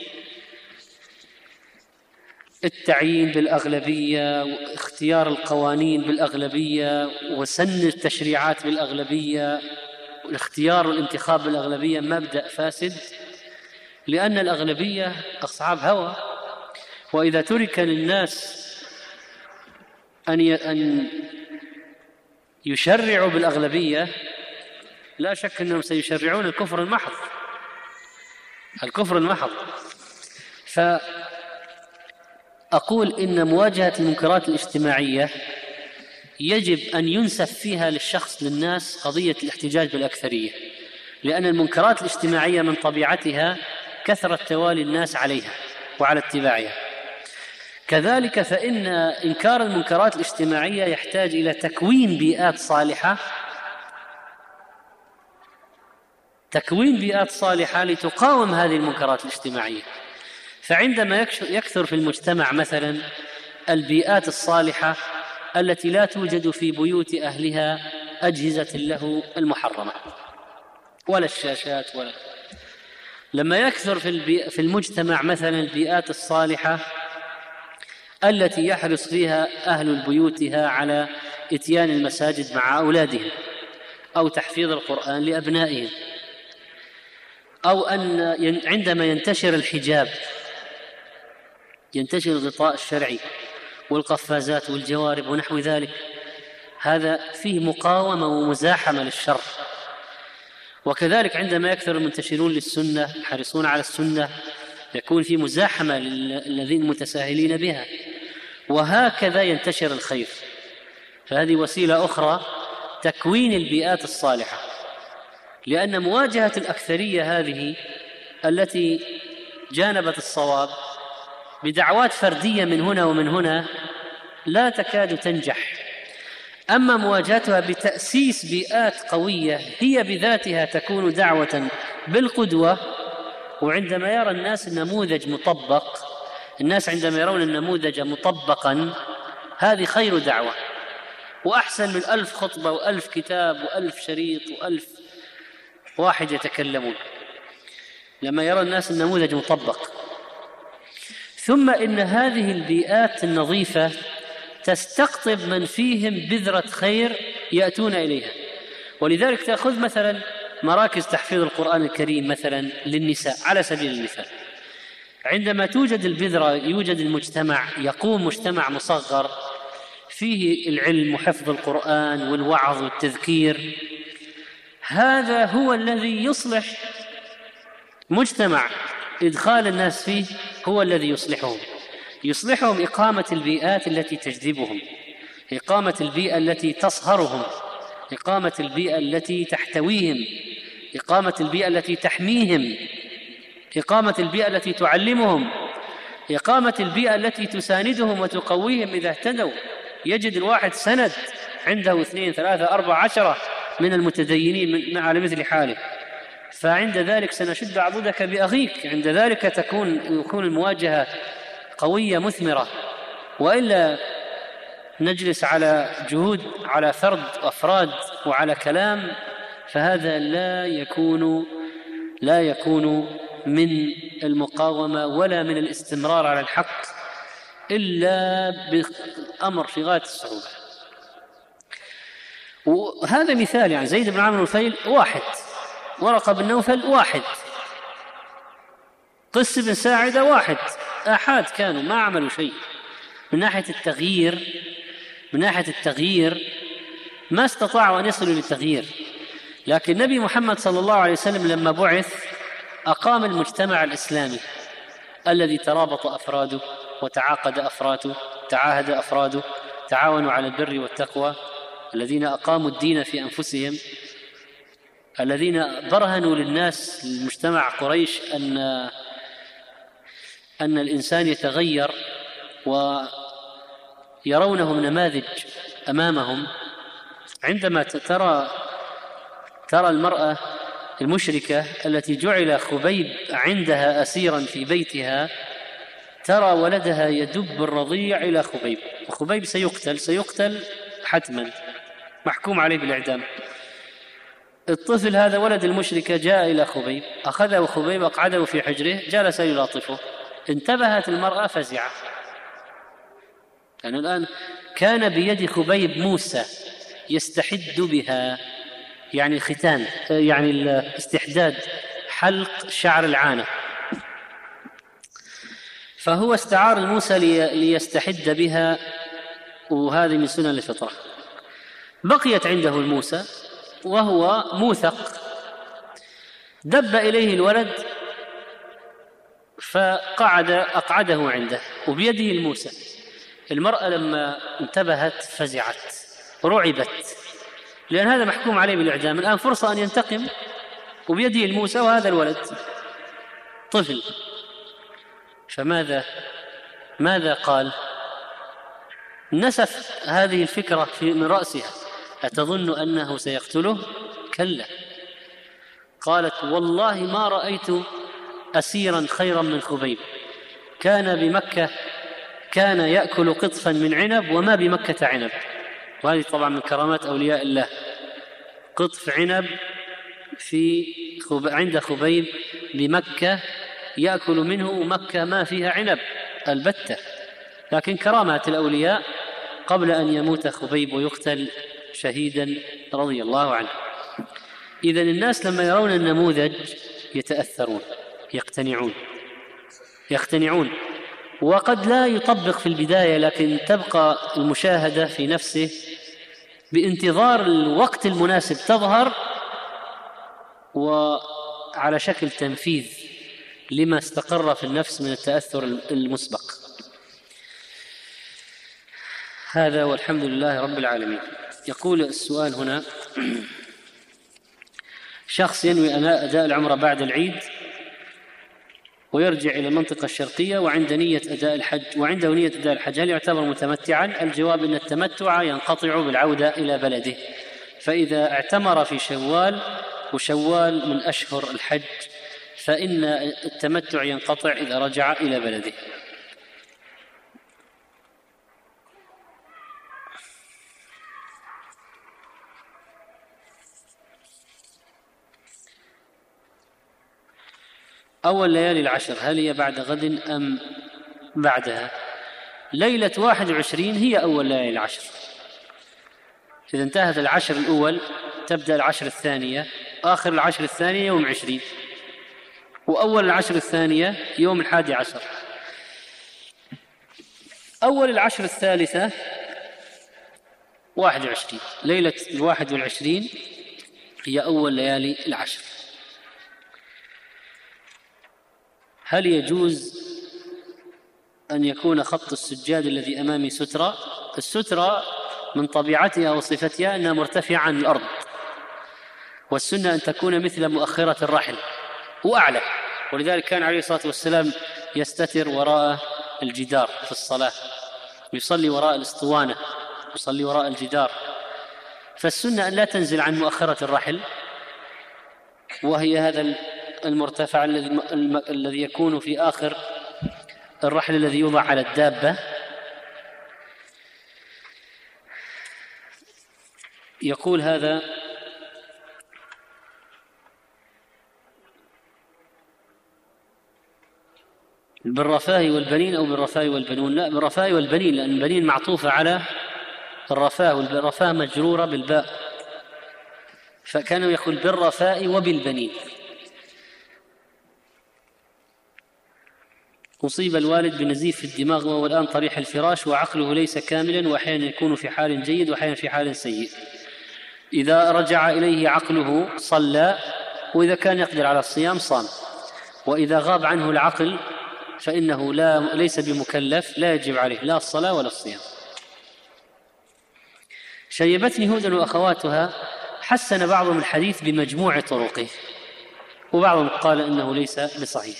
التعيين بالأغلبية واختيار القوانين بالأغلبية وسن التشريعات بالأغلبية والاختيار والانتخاب بالأغلبية مبدأ فاسد، لأن الأغلبية أصحاب هوى، وإذا ترك للناس أن يشرعوا بالأغلبية لا شك أنهم سيشرعون الكفر المحض، الكفر المحض. فأقول إن مواجهة المنكرات الاجتماعية يجب أن ينسف فيها للشخص للناس قضية الاحتجاج بالأكثرية، لأن المنكرات الاجتماعية من طبيعتها كثرة توالي الناس عليها وعلى اتباعها. كذلك فإن إنكار المنكرات الاجتماعية يحتاج إلى تكوين بيئات صالحة، تكوين بيئات صالحة لتقاوم هذه المنكرات الاجتماعية. فعندما يكثر في المجتمع مثلا البيئات الصالحة التي لا توجد في بيوت أهلها أجهزة اللهو المحرمة ولا الشاشات ولا، لما يكثر في, في المجتمع مثلا البيئات الصالحة التي يحرص فيها أهل بيوتها على إتيان المساجد مع أولادهم أو تحفيظ القرآن لأبنائهم، أو أن عندما ينتشر الحجاب ينتشر الغطاء الشرعي والقفازات والجوارب ونحو ذلك، هذا فيه مقاومة ومزاحمة للشر. وكذلك عندما يكثر المنتشرون للسنة حريصون على السنة يكون في مزاحمة للذين المتساهلين بها، وهكذا ينتشر الخير. فهذه وسيلة أخرى تكوين البيئات الصالحة، لأن مواجهة الأكثرية هذه التي جانبت الصواب بدعوات فردية من هنا ومن هنا لا تكاد تنجح. أما مواجهتها بتأسيس بيئات قوية هي بذاتها تكون دعوة بالقدوة. وعندما يرى الناس النموذج مطبق، الناس عندما يرون النموذج مطبقا هذه خير دعوة وأحسن من ألف خطبة وألف كتاب وألف شريط وألف واحد يتكلمون، لما يرى الناس النموذج مطبق. ثم إن هذه البيئات النظيفة تستقطب من فيهم بذرة خير يأتون إليها. ولذلك تأخذ مثلا مراكز تحفيظ القرآن الكريم مثلا للنساء على سبيل المثال، عندما توجد البذرة يوجد المجتمع، يقوم مجتمع مصغر فيه العلم وحفظ القرآن والوعظ والتذكير. هذا هو الذي يصلح مجتمع، إدخال الناس فيه هو الذي يصلحهم يصلحهم إقامة البيئات التي تجذبهم، إقامة البيئة التي تصهرهم، إقامة البيئة التي تحتويهم، إقامة البيئة التي تحميهم، إقامة البيئة التي تعلمهم، إقامة البيئة التي تساندهم وتقويهم إذا اهتدوا. يجد الواحد سند عنده اثنين ثلاثة أربعة عشرة من المتدينين على مثل حاله، فعند ذلك سنشد عضدك بأخيك، عند ذلك تكون يكون المواجهة قوية مثمرة. وإلا نجلس على جهود على فرد أفراد وعلى كلام، فهذا لا يكون لا يكون من المقاومة ولا من الاستمرار على الحق، إلا بأمر في غاية الصعوبة. وهذا مثال، يعني زيد بن عمرو النفيل واحد، ورقة بن نوفل واحد، قس بن ساعدة واحد، آحاد كانوا ما عملوا شيء. من ناحية التغيير من ناحية التغيير ما استطاعوا أن يصلوا للتغيير. لكن النبي محمد صلى الله عليه وسلم لما بعث أقام المجتمع الإسلامي الذي ترابط أفراده وتعاقد أفراده تعاهد أفراده، تعاونوا على البر والتقوى، الذين أقاموا الدين في أنفسهم، الذين برهنوا للناس للمجتمع قريش أن أن الإنسان يتغير ويرونهم نماذج أمامهم. عندما ترى ترى المرأة المشركة التي جعل خبيب عندها أسيرا في بيتها، ترى ولدها يدب الرضيع إلى خبيب، وخبيب سيقتل سيقتل حتما، محكوم عليه بالإعدام. الطفل هذا ولد المشركة جاء إلى خبيب، أخذه خبيب أقعده في حجره، جلس يلاطفه. انتبهت المرأة فزعة، لأنه الآن كان بيد خبيب موسى يستحد بها، يعني الختان، يعني الاستحداد، حلق شعر العانة، فهو استعار الموسى ليستحد بها، وهذه من سنن الفطرة. بقيت عنده الموسى وهو موثق، دب إليه الولد فقعد أقعده عنده وبيده الموسى. المرأة لما انتبهت فزعت، رعبت، لأن هذا محكوم عليه بالإعدام، الآن فرصة أن ينتقم، وبيده الموسى وهذا الولد طفل. فماذا ماذا قال؟ نسف هذه الفكرة من رأسها. أتظن أنه سيقتله؟ كلا. قالت والله ما رأيت أسيرا خيرا من خبيب، كان بمكة كان يأكل قطفا من عنب وما بمكة عنب. وهذه طبعا من كرامات أولياء الله، قطف عنب في خب... عند خبيب بمكة يأكل منه، مكة ما فيها عنب البتة، لكن كرامات الأولياء قبل أن يموت خبيب ويقتل شهيدا رضي الله عنه. إذن الناس لما يرون النموذج يتأثرون، يقتنعون يقتنعون وقد لا يطبق في البداية، لكن تبقى المشاهدة في نفسه بانتظار الوقت المناسب تظهر، وعلى شكل تنفيذ لما استقر في النفس من التأثر المسبق. هذا والحمد لله رب العالمين. يقول السؤال هنا: شخص ينوي أداء العمرة بعد العيد ويرجع إلى المنطقة الشرقية وعند نية أداء الحج وعنده نية أداء الحج، هل يعتبر متمتعا؟ الجواب أن التمتع ينقطع بالعودة إلى بلده، فإذا اعتمر في شوال، وشوال من أشهر الحج، فإن التمتع ينقطع إذا رجع إلى بلده. أول ليالي العشر هل هي بعد غد أم بعدها؟ ليلة واحد وعشرين هي أول ليالي العشر. إذا انتهت العشر الأول تبدأ العشر الثانية، آخر العشر الثانية يوم عشرين، وأول العشر الثانية يوم الحادي عشر. أول العشر الثالثة واحد وعشرين، ليلة الواحد والعشرين هي أول ليالي العشر. هل يجوز أن يكون خط السجاد الذي أمامي سترة؟ السترة من طبيعتها وصفتها أنها مرتفعة عن الأرض، والسنة أن تكون مثل مؤخرة الرحل وأعلى، ولذلك كان عليه الصلاة والسلام يستتر وراء الجدار في الصلاة، يصلي وراء الاسطوانة، يصلي وراء الجدار. فالسنة أن لا تنزل عن مؤخرة الرحل، وهي هذا المرتفع الذي يكون في آخر الرحل الذي يوضع على الدابة. يقول هذا: بالرفاه والبنين أو بالرفاه والبنون؟ لا، بالرفاه والبنين، لأن البنين معطوفة على الرفاه، والرفاه مجرورة بالباء، فكانوا يقول بالرفاء وبالبنين. أصيب الوالد بنزيف في الدماغ وهو الآن طريح الفراش وعقله ليس كاملا، وأحيانا يكون في حال جيد وأحيانا في حال سيء. إذا رجع إليه عقله صلى، وإذا كان يقدر على الصيام صام. وإذا غاب عنه العقل فإنه لا ليس بمكلف، لا يجب عليه لا الصلاة ولا الصيام. شيبتني هود وأخواتها حسن بعضهم الحديث بمجموع طرقه، وبعضهم قال إنه ليس بصحيح.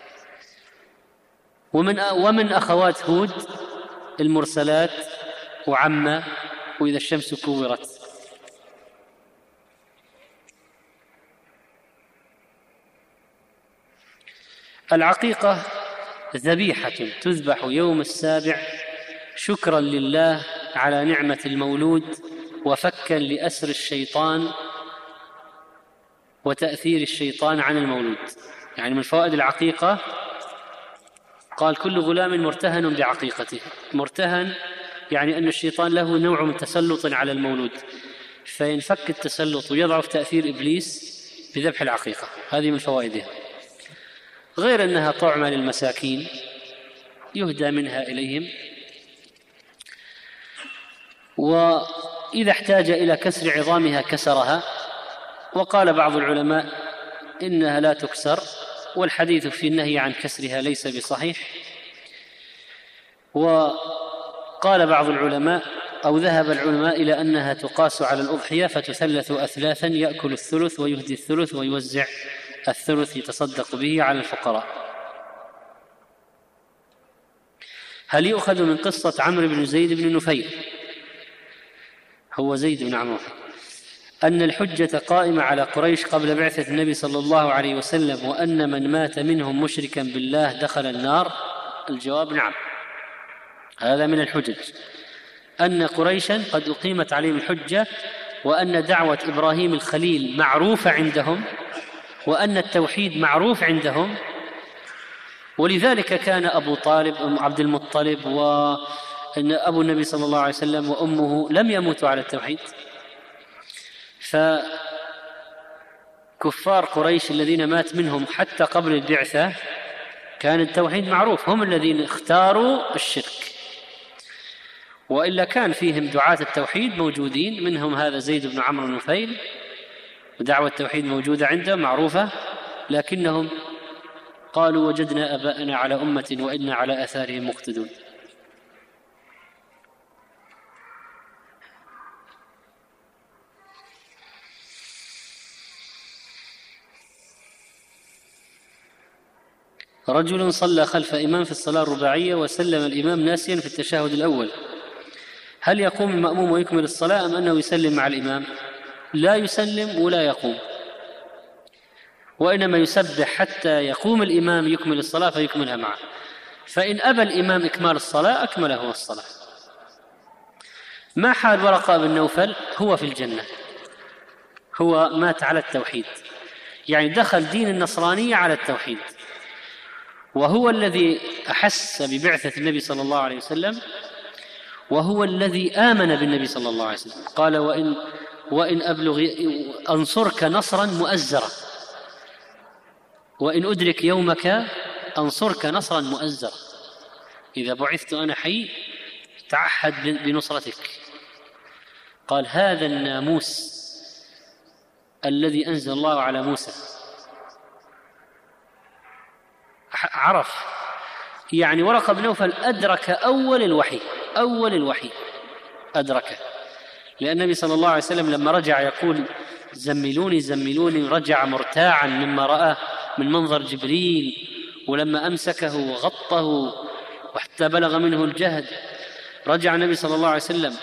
ومن ومن أخوات هود المرسلات وعمة وإذا الشمس كورت. العقيقة ذبيحة تذبح يوم السابع شكرا لله على نعمة المولود وفكا لأسر الشيطان وتأثير الشيطان عن المولود. يعني من فوائد العقيقة قال كل غلام مرتهن بعقيقته. مرتهن يعني أن الشيطان له نوع من تسلط على المولود، فينفك التسلط ويضعف تأثير إبليس بذبح العقيقة. هذه من فوائدها، غير أنها طعمة للمساكين يهدى منها إليهم. وإذا احتاج إلى كسر عظامها كسرها. وقال بعض العلماء إنها لا تكسر، والحديث في النهي عن كسرها ليس بصحيح. وقال بعض العلماء أو ذهب العلماء إلى أنها تقاس على الأضحية فتثلث أثلاثا، يأكل الثلث ويهدي الثلث ويوزع الثلث يتصدق به على الفقراء. هل يؤخذ من قصة عمرو بن زيد بن نفيل، هو زيد بن عمرو، أن الحجة قائمة على قريش قبل بعثة النبي صلى الله عليه وسلم، وأن من مات منهم مشركا بالله دخل النار؟ الجواب نعم، هذا من الحجج، أن قريشا قد أقيمت عليهم الحجة، وأن دعوة إبراهيم الخليل معروفة عندهم، وأن التوحيد معروف عندهم، ولذلك كان أبو طالب عبد المطلب وأن أبو النبي صلى الله عليه وسلم وأمه لم يموتوا على التوحيد. فكفار قريش الذين مات منهم حتى قبل البعثة كان التوحيد معروف، هم الذين اختاروا الشرك، وإلا كان فيهم دعاة التوحيد موجودين، منهم هذا زيد بن عمرو بن نفيل، ودعوة التوحيد موجودة عنده معروفة، لكنهم قالوا وجدنا آباءنا على أمة وإنا على آثارهم مقتدون. رجل صلى خلف إمام في الصلاة الرباعية وسلم الإمام ناسيا في التشهد الأول، هل يقوم المأموم ويكمل الصلاة أم أنه يسلم مع الإمام؟ لا يسلم ولا يقوم، وإنما يسبح حتى يقوم الإمام يكمل الصلاة فيكملها معه، فإن أبى الإمام إكمال الصلاة أكمل هو الصلاة. ما حال ورقة بن نوفل؟ هو في الجنة، هو مات على التوحيد، يعني دخل دين النصرانية على التوحيد، وهو الذي أحس ببعثة النبي صلى الله عليه وسلم، وهو الذي آمن بالنبي صلى الله عليه وسلم. قال وإن, وإن أبلغ أنصرك نصرا مؤزرا، وإن أدرك يومك أنصرك نصرا مؤزرا، إذا بعثت أنا حي تعهد بنصرتك. قال هذا الناموس الذي أنزل الله على موسى، عرف يعني ورقة بن نوفل أدرك أول الوحي، أول الوحي أدركه، لأن النبي صلى الله عليه وسلم لما رجع يقول زملوني زملوني، رجع مرتاعا مما رأى من منظر جبريل، ولما أمسكه وغطه وحتى بلغ منه الجهد، رجع النبي صلى الله عليه وسلم،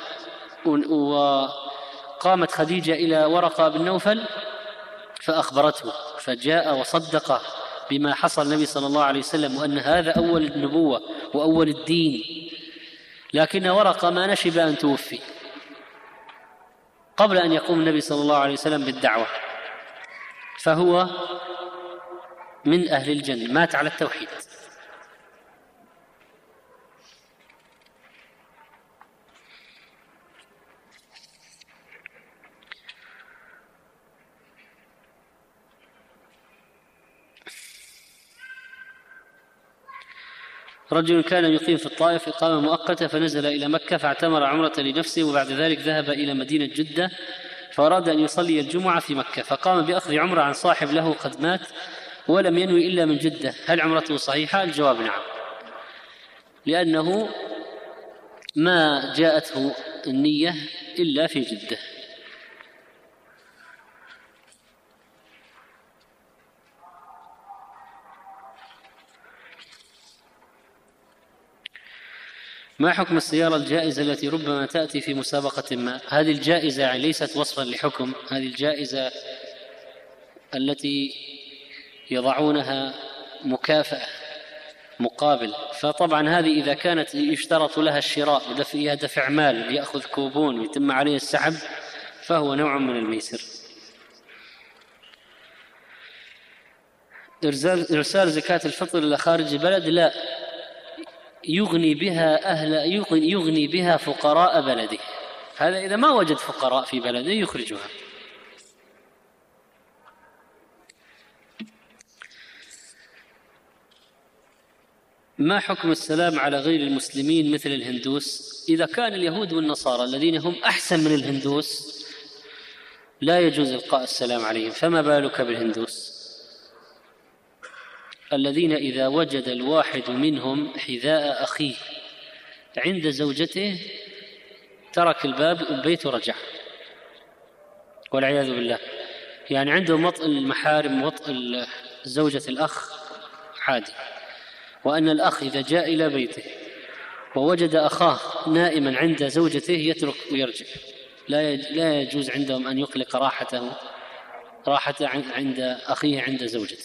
وقامت خديجة إلى ورقة بن نوفل فأخبرته، فجاء وصدق بما حصل النبي صلى الله عليه وسلم، وأن هذا أول النبوة وأول الدين. لكن ورقة ما نشب أن توفي قبل أن يقوم النبي صلى الله عليه وسلم بالدعوة، فهو من أهل الجنة، مات على التوحيد. رجل كان يقيم في الطائف إقامة مؤقتة فنزل إلى مكة فاعتمر عمرة لنفسه، وبعد ذلك ذهب إلى مدينة جدة فأراد أن يصلي الجمعة في مكة، فقام بأخذ عمرة عن صاحب له قد مات ولم ينوي إلا من جدة هل عمرته صحيحة؟ الجواب نعم، لأنه ما جاءته النية إلا في جدة. ما حكم السيارة الجائزة التي ربما تأتي في مسابقة ما؟ هذه الجائزة يعني ليست وصفا لحكم، هذه الجائزة التي يضعونها مكافأة مقابل، فطبعا هذه إذا كانت يشترط لها الشراء ودفعها دفع مال يأخذ كوبون ويتم عليه السحب فهو نوع من الميسر. إرسال زكاة الفطر إلى خارج البلد لا، يغني بها أهل يغني بها فقراء بلده، هذا إذا ما وجد فقراء في بلده يخرجها. ما حكم السلام على غير المسلمين مثل الهندوس؟ إذا كان اليهود والنصارى الذين هم أحسن من الهندوس لا يجوز إلقاء السلام عليهم، فما بالك بالهندوس الذين إذا وجد الواحد منهم حذاء أخيه عند زوجته ترك الباب البيت ورجع والعياذ بالله. يعني عنده وطء المحارم وطء زوجة الأخ عادي، وأن الأخ إذا جاء إلى بيته ووجد أخاه نائما عند زوجته يترك ويرجع، لا يجوز عندهم أن يقلق راحته راحته عند أخيه عند زوجته.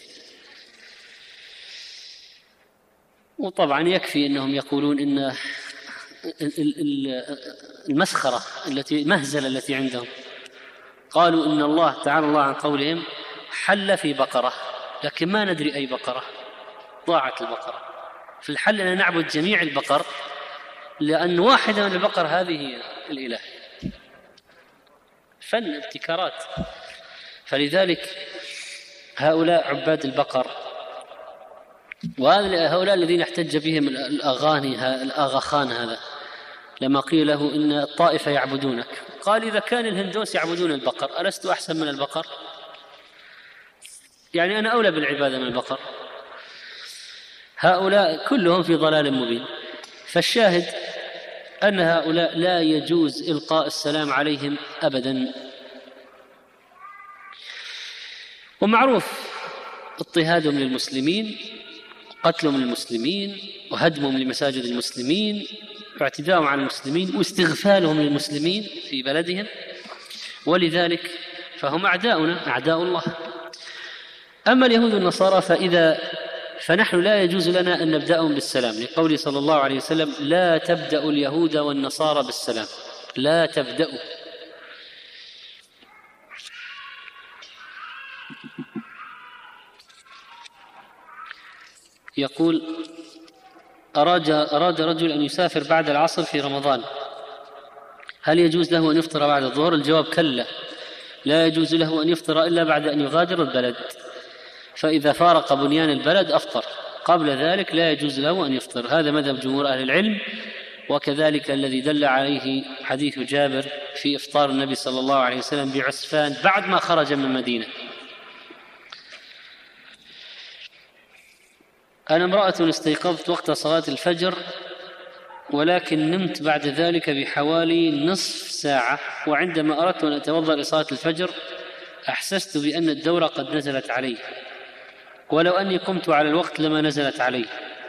وطبعا يكفي أنهم يقولون إن المسخرة التي مهزلة التي عندهم، قالوا إن الله تعالى الله عن قولهم حل في بقرة، لكن ما ندري أي بقرة، ضاعت البقرة. في الحل أن نعبد جميع البقر لأن واحدة من البقر هذه هي الإله، فن ابتكارات. فلذلك هؤلاء عباد البقر، وهؤلاء الذين احتج بهم الأغاني الأغاخان هذا لما قيل له إن الطائفة يعبدونك، قال إذا كان الهندوس يعبدون البقر ألست أحسن من البقر؟ يعني أنا أولى بالعبادة من البقر. هؤلاء كلهم في ضلال مبين. فالشاهد أن هؤلاء لا يجوز إلقاء السلام عليهم أبدا. ومعروف اضطهادهم للمسلمين، قتلهم للمسلمين، وهدمهم لمساجد المسلمين، واعتداءهم على المسلمين، واستغفالهم للمسلمين في بلدهم، ولذلك فهم أعداؤنا أعداء الله. أما اليهود والنصارى فإذا فنحن لا يجوز لنا أن نبدأهم بالسلام، لقوله صلى الله عليه وسلم لا تبدأوا اليهود والنصارى بالسلام، لا تبدأوا. يقول أراد, أراد رجل أن يسافر بعد العصر في رمضان، هل يجوز له أن يفطر بعد الظهر؟ الجواب كلا، لا يجوز له أن يفطر إلا بعد أن يغادر البلد، فإذا فارق بنيان البلد أفطر، قبل ذلك لا يجوز له أن يفطر. هذا مذهب جمهور أهل العلم، وكذلك الذي دل عليه حديث جابر في إفطار النبي صلى الله عليه وسلم بعسفان بعد ما خرج من مدينة. أنا امرأة استيقظت وقت صلاة الفجر ولكن نمت بعد ذلك بحوالي نصف ساعة، وعندما أردت أن أتوضأ لصلاة الفجر أحسست بأن الدورة قد نزلت علي، ولو أني قمت على الوقت لما نزلت علي.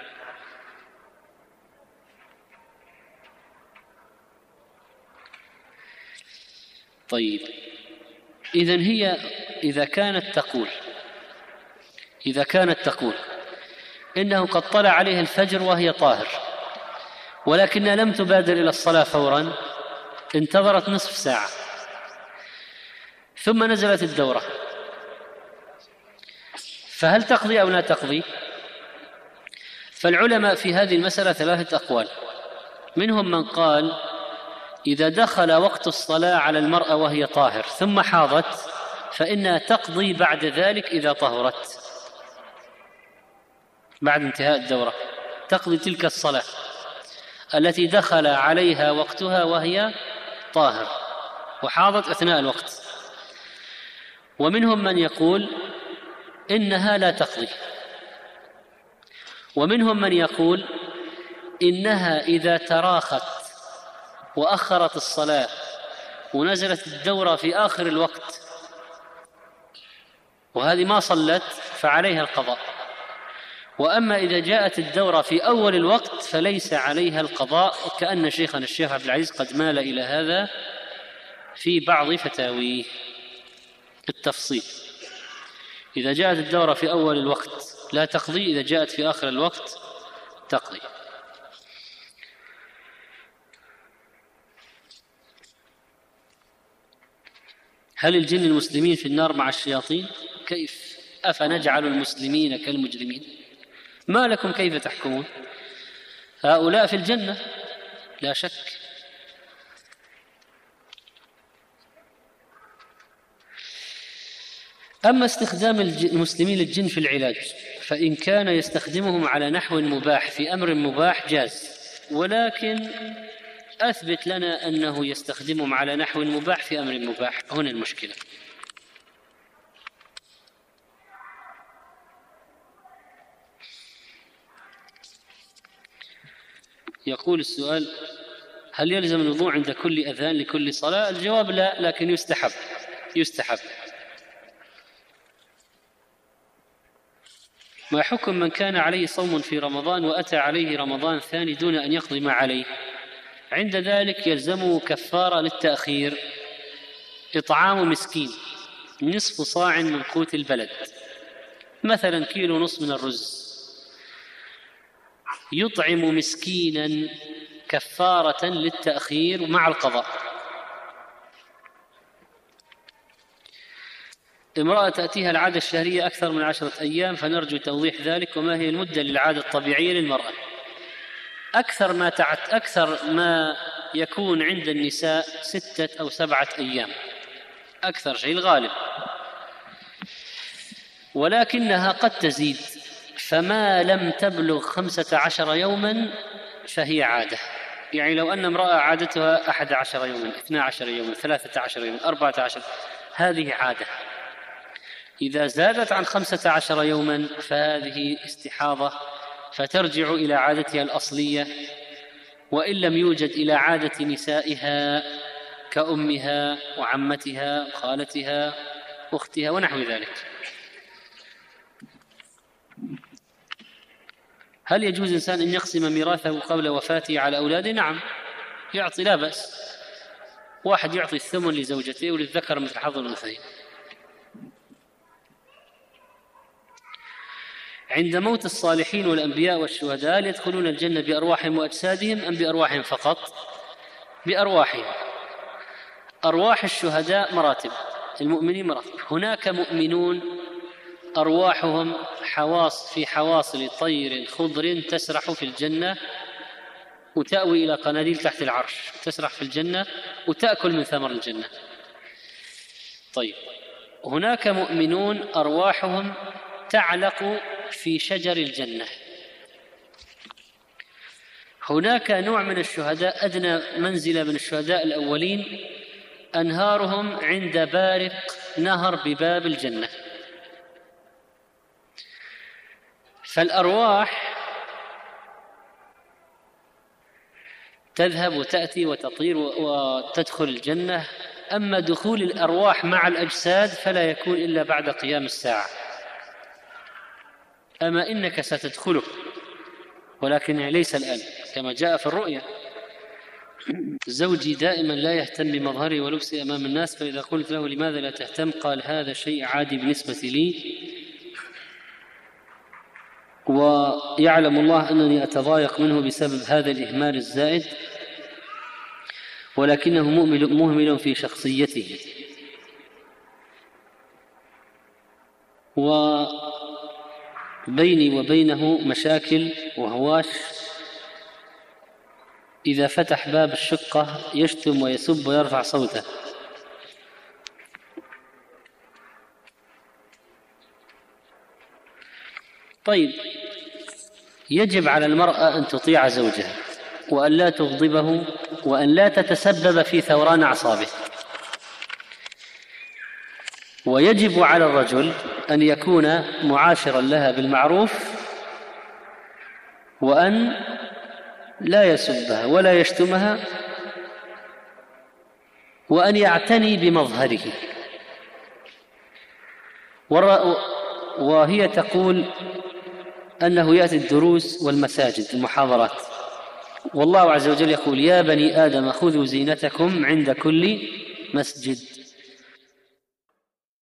طيب إذن هي إذا كانت تقول إذا كانت تقول إنه قد طلع عليها الفجر وهي طاهر ولكنها لم تبادر إلى الصلاة فورا، انتظرت نصف ساعة ثم نزلت الدورة، فهل تقضي أو لا تقضي؟ فالعلماء في هذه المسألة ثلاثة أقوال، منهم من قال إذا دخل وقت الصلاة على المرأة وهي طاهر ثم حاضت فإنها تقضي بعد ذلك إذا طهرت، بعد انتهاء الدورة تقضي تلك الصلاة التي دخل عليها وقتها وهي طاهر وحاضت أثناء الوقت. ومنهم من يقول إنها لا تقضي، ومنهم من يقول إنها إذا تراخت وأخرت الصلاة ونزلت الدورة في آخر الوقت وهذه ما صلت فعليها القضاء، وأما إذا جاءت الدورة في أول الوقت فليس عليها القضاء، كأن شيخنا الشيخ عبد العزيز قد مال إلى هذا في بعض فتاويه بالتفصيل. إذا جاءت الدورة في أول الوقت لا تقضي، إذا جاءت في آخر الوقت تقضي. هل الجن المسلمين في النار مع الشياطين؟ كيف؟ أفنجعل المسلمين كالمجرمين؟ ما لكم كيف تحكمون؟ هؤلاء في الجنة لا شك. أما استخدام المسلمين للجن في العلاج فإن كان يستخدمهم على نحو مباح في أمر مباح جاز، ولكن أثبت لنا أنه يستخدمهم على نحو مباح في أمر مباح، هنا المشكلة. يقول السؤال: هل يلزم الوضوء عند كل أذان لكل صلاة؟ الجواب لا، لكن يستحب يستحب. ما حكم من كان عليه صوم في رمضان وأتى عليه رمضان ثاني دون أن يقضي ما عليه؟ عند ذلك يلزمه كفارة للتأخير، إطعام مسكين نصف صاع من قوت البلد، مثلا كيلو نصف من الرز، يطعم مسكينا كفارة للتأخير مع القضاء. امرأة تأتيها العادة الشهرية أكثر من عشرة أيام، فنرجو توضيح ذلك، وما هي المدة للعادة الطبيعية للمرأة؟ أكثر ما تعت أكثر ما يكون عند النساء ستة أو سبعة أيام، أكثر شيء الغالب، ولكنها قد تزيد، فما لم تبلغ خمسة عشر يوما فهي عادة. يعني لو أن امرأة عادتها أحد عشر يوما، اثنا عشر يوما، ثلاثة عشر يوما، أربعة عشر، هذه عادة. إذا زادت عن خمسة عشر يوما فهذه استحاضة، فترجع إلى عادتها الأصلية، وإن لم يوجد إلى عادة نسائها كأمها وعمتها وخالتها أختها ونحو ذلك. هل يجوز إنسان أن يقسم ميراثه قبل وفاته على أولاده؟ نعم، يعطي، لا بأس، واحد يعطي الثمن لزوجته وللذكر مثل حظ الأنثيين. عند موت الصالحين والأنبياء والشهداء هل يدخلون الجنة بأرواحهم وأجسادهم أم بأرواحهم فقط؟ بأرواحهم. أرواح الشهداء مراتب، المؤمنين مراتب. هناك مؤمنون أرواحهم حواص في حواصل طير خضر تسرح في الجنة وتأوي إلى قناديل تحت العرش، تسرح في الجنة وتأكل من ثمر الجنة. طيب، هناك مؤمنون أرواحهم تعلق في شجر الجنة. هناك نوع من الشهداء أدنى منزلة من الشهداء الأولين، أنهارهم عند بارق نهر بباب الجنة. فالأرواح تذهب وتأتي وتطير وتدخل الجنة، أما دخول الأرواح مع الأجساد فلا يكون إلا بعد قيام الساعة. أما إنك ستدخله، ولكن ليس الآن كما جاء في الرؤيا: زوجي دائما لا يهتم بمظهري ولبسي أمام الناس، فإذا قلت له لماذا لا تهتم قال هذا شيء عادي بالنسبة لي، ويعلم الله أنني أتضايق منه بسبب هذا الإهمال الزائد، ولكنه مهمل في شخصيته، وبيني وبينه مشاكل وهواش. إذا فتح باب الشقة يشتم ويسب ويرفع صوته. طيب، يجب على المرأة أن تطيع زوجها وأن لا تغضبه وأن لا تتسبب في ثوران أعصابه، ويجب على الرجل أن يكون معاشرا لها بالمعروف، وأن لا يسبها ولا يشتمها، وأن يعتني بمظهره. وهي تقول أنه يأتي الدروس والمساجد المحاضرات، والله عز وجل يقول: يا بني آدم خذوا زينتكم عند كل مسجد.